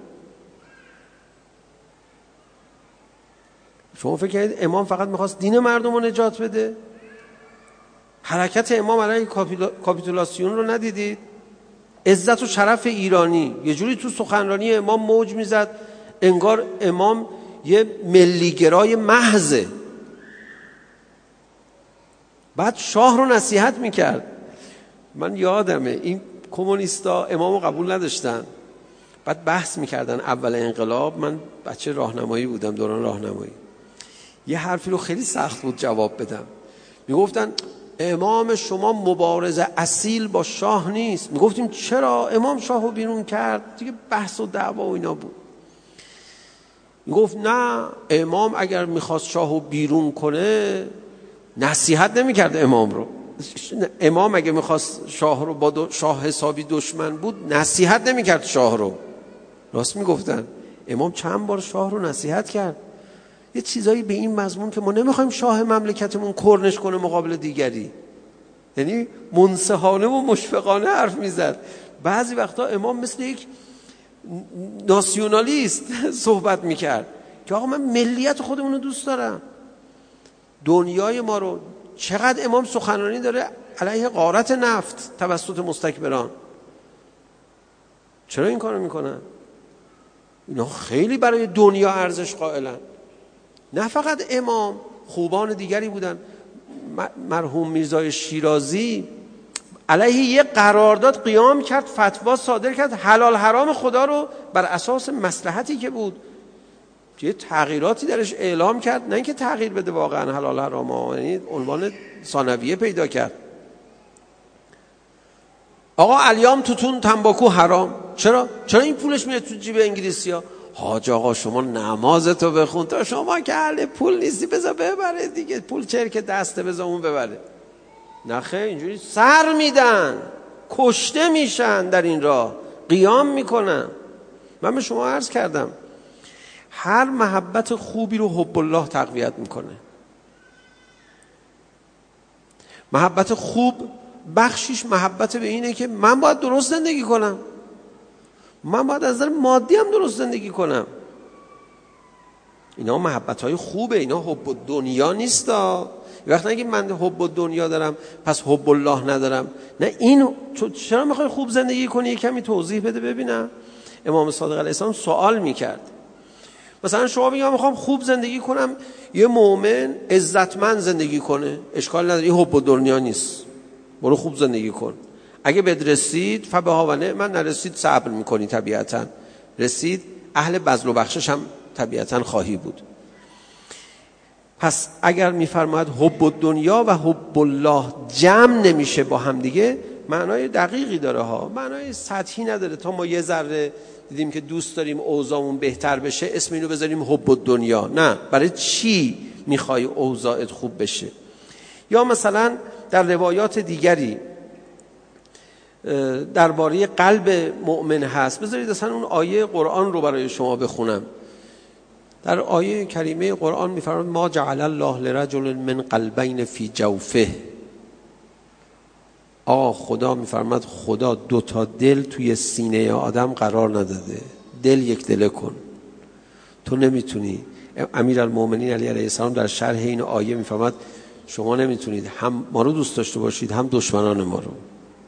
شما فکر کنید امام فقط میخواست دین مردم رو نجات بده؟ حرکت امام علیه کاپیتولاسیون رو ندیدید؟ عزت و شرف ایرانی یه جوری تو سخنرانی امام موج میزد انگار امام یه ملیگرای محضه. بعد شاه رو نصیحت میکرد. من یادمه این کمونیستا امامو قبول نداشتن، بعد بحث میکردن اول انقلاب. من بچه راهنمایی بودم، دوران راهنمایی. یه حرفی رو خیلی سخت بود جواب بدم. میگفتن امام شما مبارز اصیل با شاه نیست. میگفتیم چرا امام شاهو بیرون کرد؟ دیگه بحث و دعوا و اینا بود. میگفت نه، امام اگر میخواست شاهو بیرون کنه نصیحت نمیکرد امام رو. امام اگه میخواست شاه رو با شاه حسابی دشمن بود نصیحت نمیکرد شاه رو. راست میگفتن. امام چند بار شاه رو نصیحت کرد. یه چیزایی به این مضمون که ما نمیخوایم شاه مملکتمون کرنش کنه مقابل دیگری، یعنی منصحانه و مشفقانه حرف میزد. بعضی وقتا امام مثل یک ناسیونالیست صحبت میکرد که آقا من ملیت خودمون رو دوست دارم، دنیای ما رو. چقدر امام سخنرانی داره علیه غارت نفت توسط مستکبران. چرا این کارو میکنن؟ اینا خیلی برای دنیا ارزش قائلن. نه فقط امام، خوبان دیگری بودن. مرحوم میرزای شیرازی علیه یک قرارداد قیام کرد، فتوا صادر کرد، حلال حرام خدا رو بر اساس مصلحتی که بود یه تغییراتی درش اعلام کرد، نه اینکه تغییر بده واقعا حلال حرام، یعنی عنوان ثانویه پیدا کرد. آقا الیام توتون تنباکو حرام. چرا این پولش میاد تو جیب انگلیسی‌ها؟ حاج آقا شما نمازتو بخون، تا شما که اهل پول نیستی بذار ببره دیگه، پول چرک دسته بذار اون ببره. نه خیر، اینجوری سر میدن، کشته میشن در این راه، قیام میکنن. من به شما عرض کردم هر محبت خوبی رو حب الله تقویت میکنه. محبت خوب بخشیش محبت به اینه که من باید درست زندگی کنم، من باید از نظر مادی هم درست زندگی کنم. اینا محبت‌های خوبه، اینا حب دنیا نیست. وقتی نگی من حب دنیا دارم پس حب الله ندارم. نه، این چرا میخوای خوب زندگی کنی؟ کمی توضیح بده ببینم. امام صادق علیه السلام سوال میکرد. مثلا شما بگی من میخوام خوب زندگی کنم، یه مؤمن عزتمند زندگی کنه، اشکال نداره، این حب دنیا نیست، برو خوب زندگی کن. اگه بد رسید فبها و نعم، نرسید صبر میکنی، طبیعتا رسید اهل بذل و بخشش هم طبیعتا خواهی بود. پس اگر میفرماید حب دنیا و حب الله جمع نمیشه با هم دیگه، معنای دقیقی داره ها، معنای سطحی نداره. تا ما یه ذره دیدیم که دوست داریم اوضاعمون بهتر بشه اسم اینو بذاریم حب دنیا. نه، برای چی میخوای اوضاعت خوب بشه؟ یا مثلا در روایات دیگری درباره قلب مؤمن هست. بذارید اصلا اون آیه قرآن رو برای شما بخونم. در آیه کریمه قرآن میفرماید ما جعل الله لرجل من قلبین فی جوفه. خدا میفرماید خدا 2 تا دل توی سینه آدم قرار نداده. دل یک دله کن. تو نمیتونی. امیرالمومنین علی علیه السلام در شرح این آیه میفرماید شما نمیتونید هم ما رو دوست داشته باشید هم دشمنان ما رو.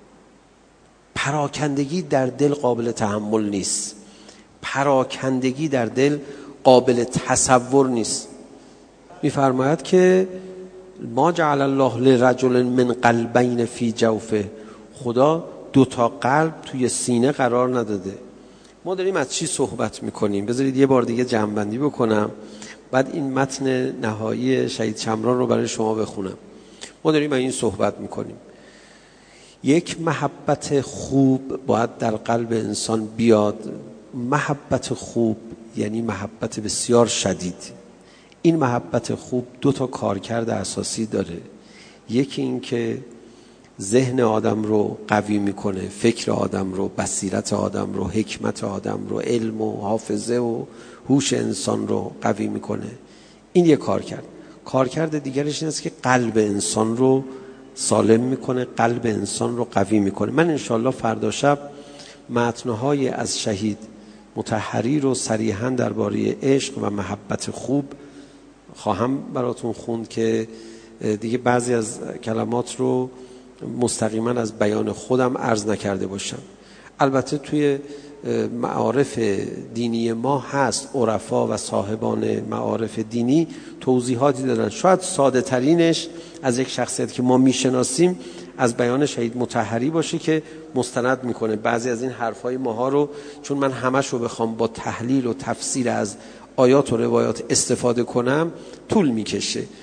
پراکندگی در دل قابل تحمل نیست. پراکندگی در دل قابل تصور نیست. میفرماید که ما جعل الله لرجل من قلبین فی جوفه. خدا 2 تا قلب توی سینه قرار نداده. ما داریم از چی صحبت میکنیم؟ بذارید یه بار دیگه جمع‌بندی بکنم، بعد این متن نهایی شهید شمران رو برای شما بخونم. ما داریم از این صحبت میکنیم. یک محبت خوب باید در قلب انسان بیاد. محبت خوب یعنی محبت بسیار شدید. این محبت خوب 2 تا کارکرد اساسی داره. یکی این که ذهن آدم رو قوی میکنه، فکر آدم رو، بصیرت آدم رو، حکمت آدم رو، علم و حافظه و هوش انسان رو قوی میکنه. این یک کارکرد. کارکرد دیگرش این است که قلب انسان رو سالم میکنه، قلب انسان رو قوی میکنه. من انشالله فردا شب متنهای از شهید مطهری رو صریحاً درباره عشق و محبت خوب خواهم براتون خوند که دیگه بعضی از کلمات رو مستقیما از بیان خودم عرض نکرده باشم. البته توی معارف دینی ما هست، عرفا و صاحبان معارف دینی توضیحاتی دادن. شاید ساده ترینش از یک شخصیت که ما میشناسیم از بیان شهید مطهری باشه که مستند میکنه بعضی از این حرفای ماها رو، چون من همش رو بخوام با تحلیل و تفسیر از آیات و روایات استفاده کنم طول میکشه.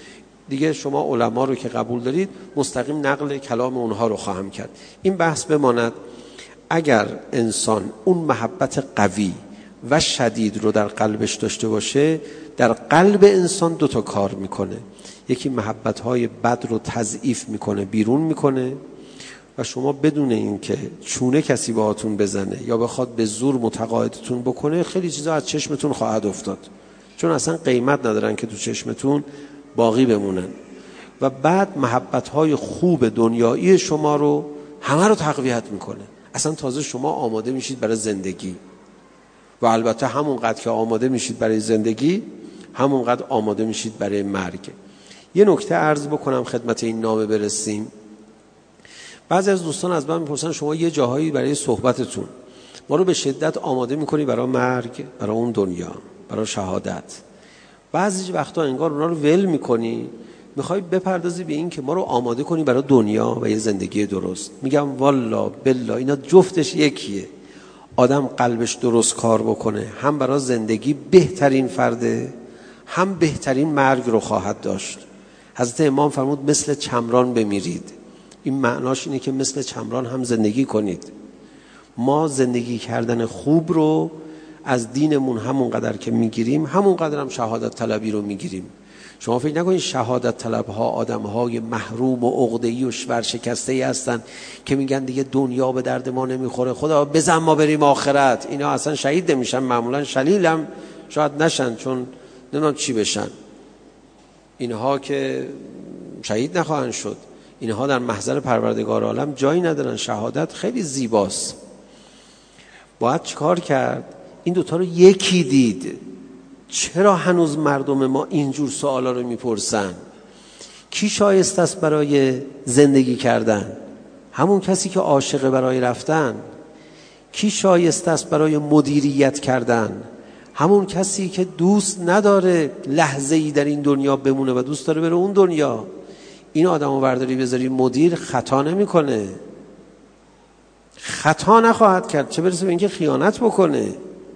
دیگه شما علما رو که قبول دارید مستقیم نقل کلام اونها رو خواهم کرد. این بحث بماند. اگر انسان اون محبت قوی و شدید رو در قلبش داشته باشه، در قلب انسان 2 تا کار میکنه. یکی محبت‌های بد رو تضعیف میکنه، بیرون میکنه و شما بدون این که چونه کسی باهاتون بزنه یا بخواد به زور متقاعدتون بکنه، خیلی چیزا از چشمتون خواهد افتاد، چون اصلا قیمت ندارن که تو چشمتون باقی بمونن. و بعد محبت‌های خوب دنیایی شما رو همه رو تقویت میکنه. اصلا تازه شما آماده میشید برای زندگی و البته همونقدر که آماده میشید برای زندگی همونقدر آماده میشید برای مرگ. یه نکته عرض بکنم خدمت این نامه برسیم. بعضی از دوستان از من میپرسن شما یه جاهایی برای صحبتتون ما رو به شدت آماده میکنی برای مرگ، برای اون دنیا، برای شهادت. بعضی وقتا انگار اونا رو ول میکنی، میخوای بپردازی به این که ما رو آماده کنی برای دنیا و یه زندگی درست. میگم والا بالله اینا جفتش یکیه. آدم قلبش درست کار بکنه، هم برای زندگی بهترین فرده، هم بهترین مرگ رو خواهد داشت. حضرت امام فرمود مثل چمران بمیرید. این معناش اینه که مثل چمران هم زندگی کنید. ما زندگی کردن خوب رو از دینمون همون قدر که میگیریم، همون قدر هم شهادت طلبی رو میگیریم. شما فکر نکنید شهادت طلب ها آدم های محروم و عقده‌ای و ورشکسته‌ای هستن که میگن دیگه دنیا به درد ما نمیخوره، خدا بزن ما بریم آخرت. اینا اصلا شهید نمیشن، معمولا شلیل هم شاید نشن، چون نمیدونم چی بشن. اینها که شهید نخواهند شد، اینها در محضر پروردگار عالم جایی ندارن. شهادت خیلی زیباست. باید چیکار کرد؟ این دوتا رو یکی دید. چرا هنوز مردم ما اینجور سوالا رو میپرسن؟ کی شایسته است برای زندگی کردن؟ همون کسی که عاشق برای رفتن. کی شایسته است برای مدیریت کردن؟ همون کسی که دوست نداره لحظه‌ای در این دنیا بمونه و دوست داره بره اون دنیا. این آدمو برداری بذاری مدیر، خطا نمیکنه، خطا نخواهد کرد، چه برسه به اینکه خیانت بکنه.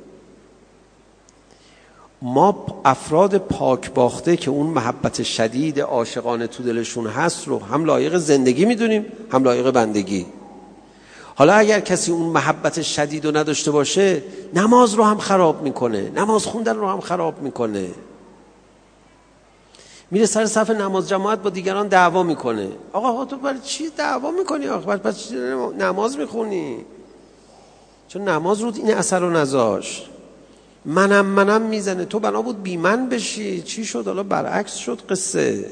ما افراد پاک باخته که اون محبت شدید عاشقانه تو دلشون هست رو هم لایق زندگی میدونیم، هم لایق بندگی. حالا اگر کسی اون محبت شدید رو نداشته باشه، نماز رو هم خراب میکنه، نماز خوندن رو هم خراب میکنه، میره سر صف نماز جماعت با دیگران دعوا میکنه. آقا تو برای چی دعوا میکنی؟ آقا برای چی نماز میخونی؟ چون نماز رو این اثر رو نذاشت. منم میزنه، تو بنا بود بی من بشی، چی شد؟ حالا برعکس شد قصه.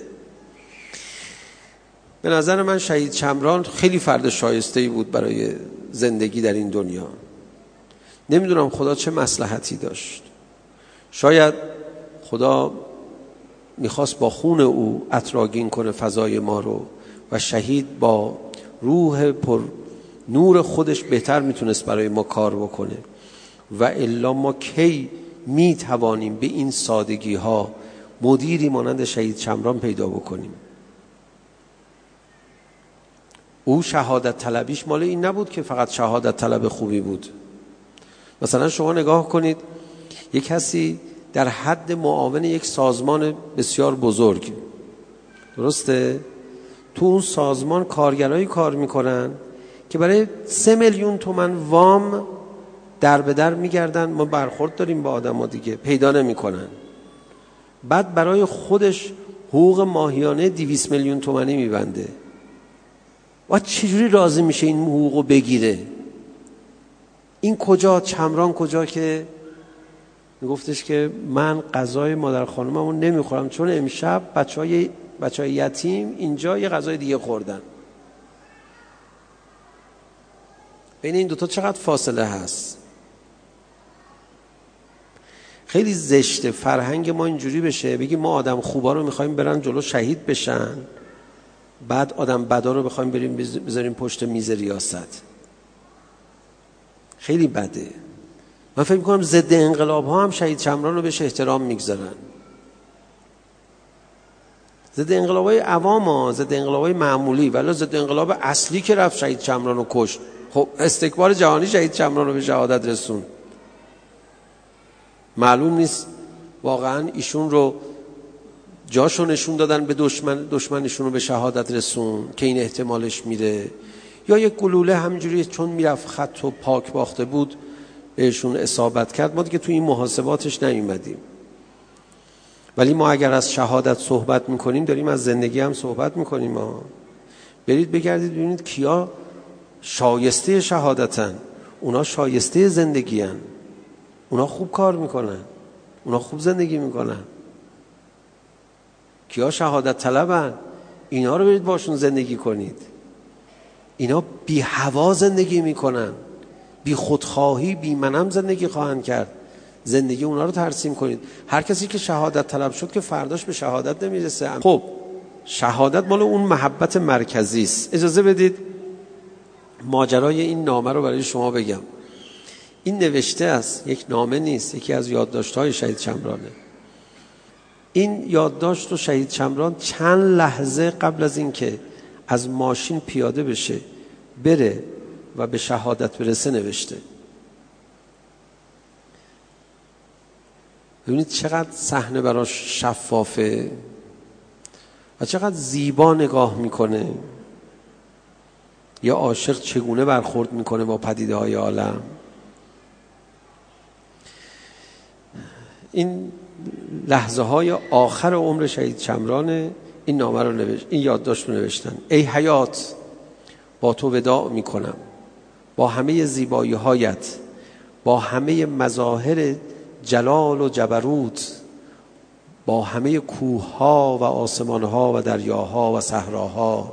به نظر من شهید چمران خیلی فرد شایسته‌ای بود برای زندگی در این دنیا. نمیدونم خدا چه مصلحتی داشت. شاید خدا میخواست با خون او عطرآگین کنه فضای ما رو و شهید با روح پر نور خودش بهتر میتونست برای ما کار بکنه. و الا ما کی میتوانیم به این سادگی ها مدیری مانند شهید چمران پیدا بکنیم؟ او شهادت طلبیش مال این نبود که فقط شهادت طلب خوبی بود. مثلا شما نگاه کنید، یک کسی در حد معاون یک سازمان بسیار بزرگ، درسته؟ تو اون سازمان کارگرایی کار میکنن که برای 3 میلیون تومان وام در به در میگردن. ما برخورد داریم با آدم ها دیگه، پیدا نمیکنن. بعد برای خودش حقوق ماهیانه 200 میلیون تومانی میبنده. و چجوری راضی میشه این حقوقو بگیره؟ این کجا؟ چمران کجا که میگفتش که من غذای مادر خانوممو نمیخورم چون امشب بچهای یتیم اینجا یه غذای دیگه خوردن. بین این دوتا چقدر فاصله هست؟ خیلی زشته فرهنگ ما اینجوری بشه، بگیم ما آدم خوبا رو میخوایم برن جلو شهید بشن، بعد آدم بدا رو بخوایم بریم بذاریم پشت میز ریاست. خیلی بده. من فکر میکنم ضد انقلاب ها هم شهید چمران رو بهش احترام میگذارن. ضد انقلاب های عوام ها، ضد انقلاب های معمولی، ولی ضد انقلاب اصلی که رفت شهید چمران رو کشت. خب استکبار جهانی شهید چمران رو به شهادت رسون. معلوم نیست واقعا ایشون رو جاشو نشون دادن به دشمنشون رو به شهادت رسون که این احتمالش میره، یا یک گلوله همینجوری چون میرفت خط و پاک باخته بود بهشون اصابت کرد. ما دیگه تو این محاسباتش نیومدیم. ولی ما اگر از شهادت صحبت میکنیم داریم از زندگی هم صحبت میکنیم. ما برید بگردید ببینید کیا شایسته شهادتن، اونا شایسته زندگی هن. اونا خوب کار میکنن، اونا خوب زندگی میکنن. کیا شهادت طلبن، اینا رو برید باشون زندگی کنید. اینا بی هوا زندگی میکنن، بی خودخواهی، بی منم زندگی خواهند کرد. زندگی اونا رو ترسیم کنید. هر کسی که شهادت طلب شد که فرداش به شهادت نمیرسه. خب شهادت مال اون محبت مرکزی است. اجازه بدید ماجرای این نامه رو برای شما بگم. این نوشته است، یک نامه نیست، یکی از یادداشت‌های شهید شمرانه. این یادداشت رو شهید شمران چند لحظه قبل از این که از ماشین پیاده بشه بره و به شهادت برسه نوشته. ببینید چقدر صحنه براش شفافه و چقدر زیبا نگاه میکنه. یا عاشق چگونه برخورد میکنه با پدیده های عالم. این لحظه های آخر عمر شهید شمران این نامه رو نوشت، این یادداشت رو نوشتن. ای حیات، با تو وداع میکنم، با همه زیبایی هایت، با همه مظاهر جلال و جبروت، با همه کوه ها و آسمان ها و دریاها و صحراها.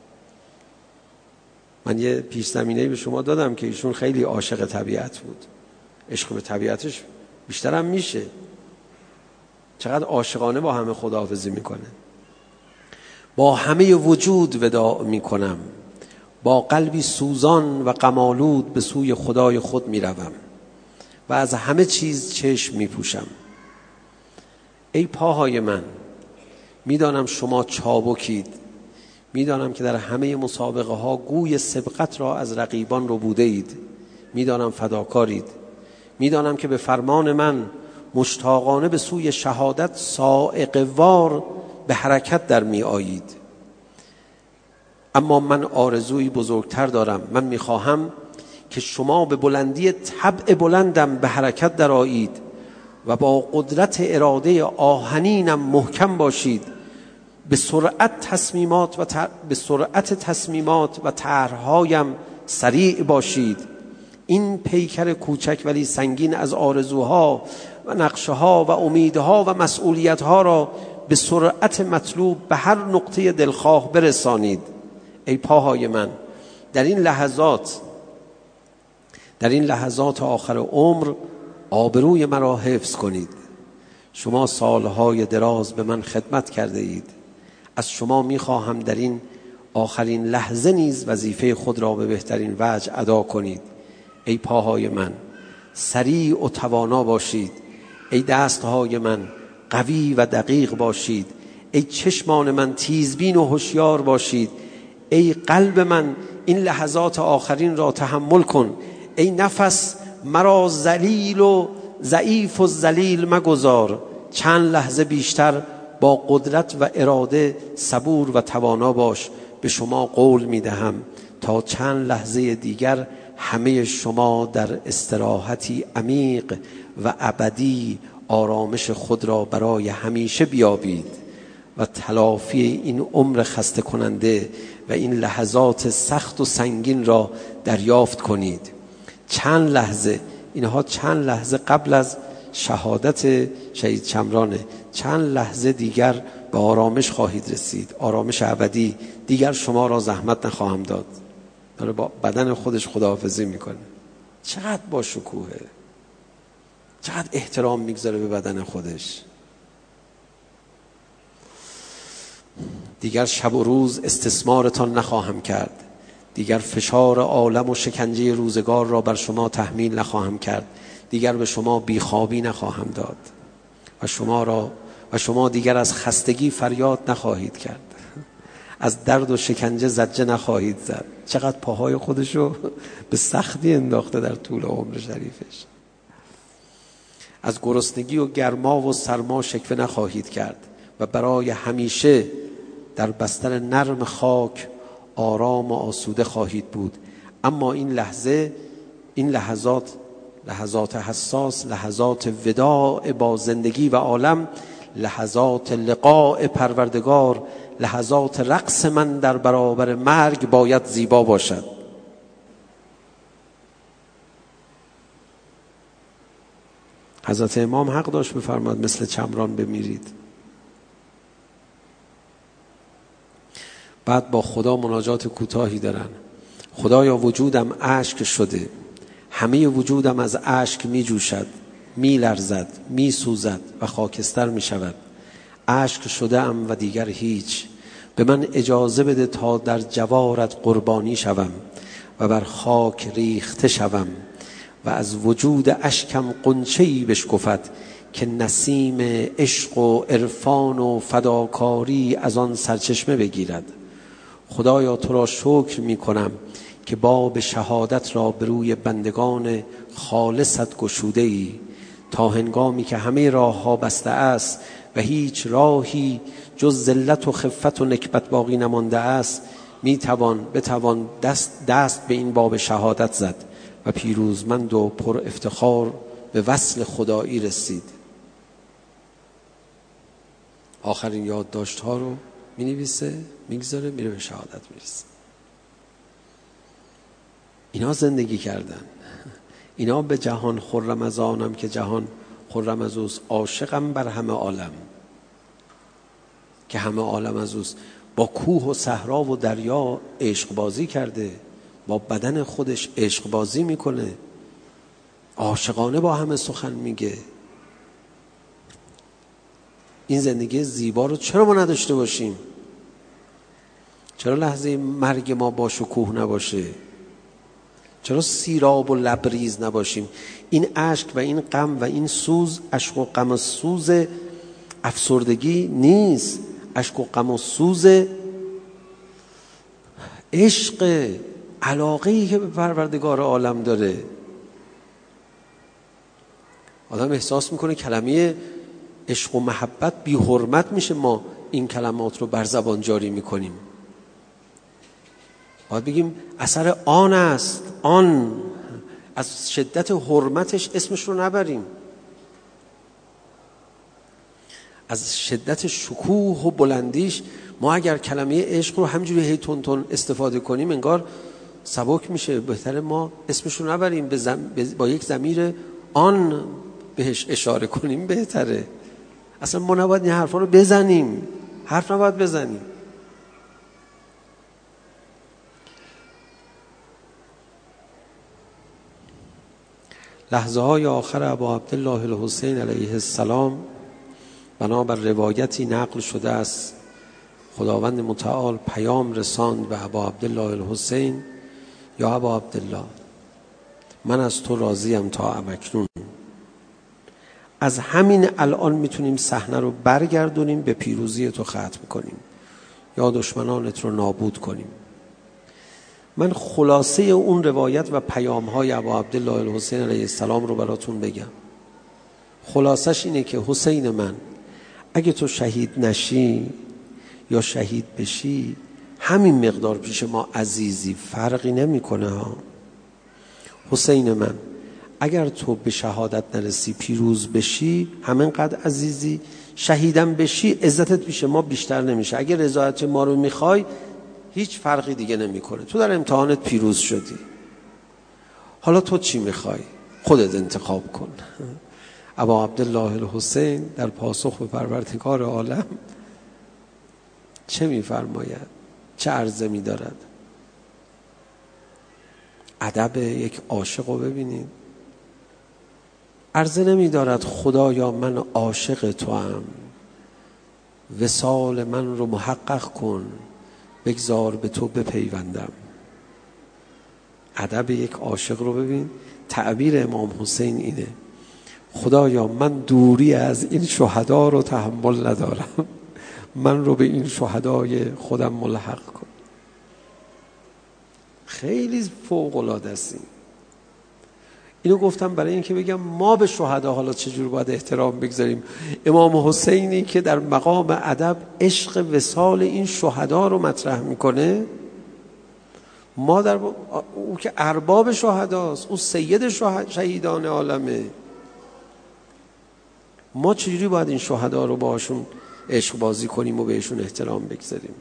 من یه پیش زمینه‌ای به شما دادم که ایشون خیلی عاشق طبیعت بود. عشق به طبیعتش بیشتر هم میشه. چقدر عاشقانه با همه خداحافظی میکنه. با همه وجود وداع میکنم، با قلبی سوزان و غم‌آلود به سوی خدای خود میروم و از همه چیز چشم میپوشم. ای پاهای من، میدانم شما چابکید، میدانم که در همه مسابقه ها گوی سبقت را از رقیبان رو بوده اید، میدانم فداکارید، میدانم که به فرمان من مشتاقانه به سوی شهادت صاعقه وار به حرکت در می آیید. اما من آرزویی بزرگتر دارم. من میخواهم که شما به بلندی طبع بلندم به حرکت در آیید و با قدرت اراده آهنینم محکم باشید. به سرعت تصمیمات و طرحهایم سریع باشید. این پیکر کوچک ولی سنگین از آرزوها و نقشه‌ها و امیدها و مسئولیت‌ها را به سرعت مطلوب به هر نقطه دلخواه برسانید. ای پاهای من، در این لحظات آخر عمر آبروی مرا حفظ کنید. شما سالهای دراز به من خدمت کرده اید. از شما میخواهم در این آخرین لحظه نیز وظیفه خود را به بهترین وجه ادا کنید. ای پاهای من، سریع و توانا باشید. ای دستهای من، قوی و دقیق باشید. ای چشمان من، تیزبین و هوشیار باشید. ای قلب من، این لحظات آخرین را تحمل کن. ای نفس، مرا ذلیل و ضعیف و ذلیل مگذار. چند لحظه بیشتر با قدرت و اراده صبور و توانا باش. به شما قول میدهم تا چند لحظه دیگر همه شما در استراحتی عمیق و ابدی آرامش خود را برای همیشه بیابید و تلافی این عمر خسته کننده و این لحظات سخت و سنگین را دریافت کنید. چند لحظه، اینها چند لحظه قبل از شهادت شهید شمرانه. چند لحظه دیگر به آرامش خواهید رسید، آرامش ابدی. دیگر شما را زحمت نخواهم داد. داره با بدن خودش خداحافظی میکنه. چقدر با شکوهه، چقدر احترام میگذاره به بدن خودش. دیگر شب و روز استثمارتان نخواهم کرد. دیگر فشار عالم و شکنجه روزگار را بر شما تحمیل نخواهم کرد. دیگر به شما بیخوابی نخواهم داد و شما دیگر از خستگی فریاد نخواهید کرد. از درد و شکنجه زجه نخواهید زد. چقدر پاهای خودشو به سختی انداخته در طول عمر شریفش. از گرسنگی و گرما و سرما شکوه نخواهید کرد. و برای همیشه در بستر نرم خاک آرام و آسوده خواهید بود. اما این لحظات حساس، لحظات وداع با زندگی و عالم، لحظات لقاء پروردگار، لحظات رقص من در برابر مرگ باید زیبا باشد. حضرت امام حق داشت بفرماد مثل چمران بمیرید. بعد با خدا مناجات کوتاهی دارن. خدایا وجودم اشک شده، همه وجودم از اشک می جوشد، می لرزد، می سوزد و خاکستر می شود. اشک شده ام و دیگر هیچ. به من اجازه بده تا در جوارت قربانی شوم و بر خاک ریخته شوم و از وجود اشکم غنچه‌ای بشکفد که نسیم عشق و عرفان و فداکاری از آن سرچشمه بگیرد. خدایا تو را شکر می کنم که باب شهادت را به روی بندگان خالصت گشوده ای تا هنگامی که همه راه ها بسته است و هیچ راهی جز ذلت و خفت و نکبت باقی نمانده است بتوان دست به این باب شهادت زد و پیروزمند و پر افتخار به وصل خدایی رسید. آخرین یادداشت ها رو می نویسه، میگذاره، میره به شهادت میرسه. اینا زندگی کردن. اینا به جهان خرم از آنم که جهان خرم از اوست. عاشقم بر همه عالم که همه عالم از اوست. با کوه و صحرا و دریا عشق بازی کرده، با بدن خودش عشق بازی میکنه، عاشقانه با همه سخن میگه. این زندگی زیبا رو چرا ما نداشته باشیم؟ چرا لحظه مرگ ما با شکوه نباشه؟ چرا سیراب و لبریز نباشیم؟ این اشک و این غم و این سوز، اشک و غم و سوز افسردگی نیست. اشک و غم و سوز عشق، علاقه‌ای که به پروردگار عالم داره. آدم احساس میکنه کلمه عشق و محبت بی حرمت میشه ما این کلمات رو بر زبان جاری میکنیم. باید بگیم اثر آن است، آن. از شدت حرمتش اسمش رو نبریم، از شدت شکوه و بلندیش. ما اگر کلمه عشق رو همجوری هی تون تون استفاده کنیم انگار سبک میشه. بهتره ما اسمش رو نبریم، با یک ضمیر آن بهش اشاره کنیم بهتره. اصلا ما نباید این حرفا رو بزنیم، حرف نباید بزنیم. لحظه های آخر ابا عبدالله الحسین علیه السلام بنابر روایتی نقل شده است. خداوند متعال پیام رساند به ابا عبدالله الحسین: یا ابا عبدالله، من از تو راضیم تا امکنون. از همین الان میتونیم صحنه رو برگردونیم، به پیروزی تو ختم کنیم یا دشمنانت رو نابود کنیم. من خلاصه اون روایت و پیام‌های ابا عبدالله الحسین علیه السلام رو براتون بگم. خلاصش اینه که حسین من، اگه تو شهید نشی یا شهید بشی، همین مقدار پیش ما عزیزی، فرقی نمیکنه ها. حسین من، اگر تو به شهادت نرسی، پیروز بشی، همینقدر عزیزی. شهیدم بشی، عزتت پیش ما بیشتر نمیشه. اگر رضایت ما رو میخوای، هیچ فرقی دیگه نمیکنه. تو در امتحانت پیروز شدی. حالا تو چی میخوای؟ خودت انتخاب کن. ابا عبدالله الحسین در پاسخ به پروردگار عالم چه میفرماید؟ چه عرضه میدارد؟ ادب یک عاشق رو ببینید. عرضه نمیدارد خدایا من عاشق تو ام، وصال من رو محقق کن، بگذار به تو بپیوندم. ادب یک عاشق رو ببین. تعبیر امام حسین اینه: خدایا من دوری از این شهدا رو تحمل ندارم، من رو به این شهدای خودم ملحق کن. خیلی فوق العاده است. اینو گفتم برای اینکه بگم ما به شهدا حالا چجور باید احترام بگذاریم. امام حسینی که در مقام ادب عشق وصال این شهدا رو مطرح میکنه، ما در او که ارباب شهداست، او سید شهیدان عالمه، ما چجوری باید این شهدا رو باشون عشق بازی کنیم و بهشون احترام بگذاریم؟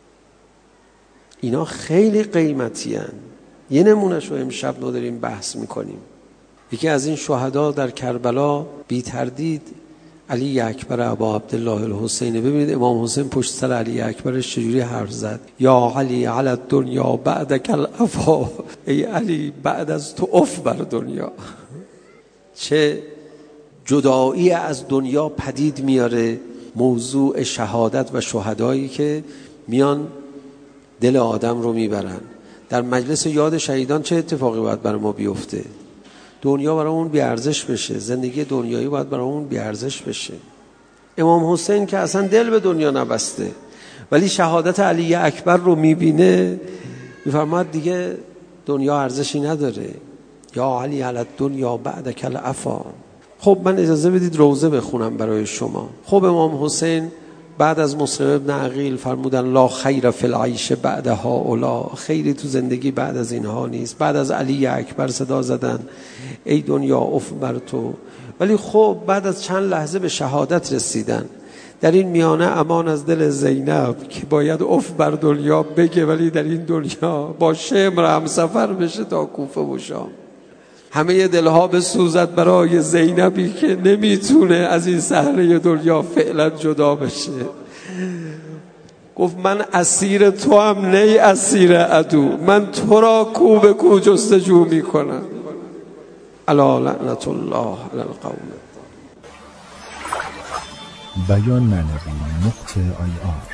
اینا خیلی قیمتی هن. یه نمونهش رو امشب ما داریم بحث میکنیم. یکی از این شهدا در کربلا بی تردید علی اکبر ابا عبدالله الحسین. ببینید امام حسین پشت سر علی اکبرش چجوری حرف زد. یا علی علی الدنیا بعدک العفا، ای علی بعد از تو اف بر دنیا. چه جدایی از دنیا پدید میاره موضوع شهادت و شهدایی که میان دل آدم رو میبرن. در مجلس یاد شهیدان چه اتفاقی باید برای ما بیفته؟ دنیا برامون بیارزش بشه، زندگی دنیایی باید برامون بیارزش بشه. امام حسین که اصلا دل به دنیا نبسته، ولی شهادت علی اکبر رو میبینه، میفرماد دیگه دنیا ارزشی نداره. یا علی علی الدنیا بعدک العفا. خب من اجازه بدید روزه بخونم برای شما. خب امام حسین بعد از مسلم ابن عقیل فرمودن لا خیر فی العیش بعد هؤلاء، خیری تو زندگی بعد از اینها نیست. بعد از علی اکبر صدا زدن ای دنیا اف بر تو، ولی خب بعد از چند لحظه به شهادت رسیدن. در این میانه امان از دل زینب که باید اف بر دنیا بگه، ولی در این دنیا با شمر هم سفر بشه تا کوفه و شام. همه دلها بسوزد برای زینبی که نمیتونه از این صحنه دنیا فعلا جدا بشه. گفت من اسیر تو هم نی اسیر عدو، من تو را کو به کو جستجو میکنم. الا لعنت الله علی القوم.
بیان معنوی نقطه آی آر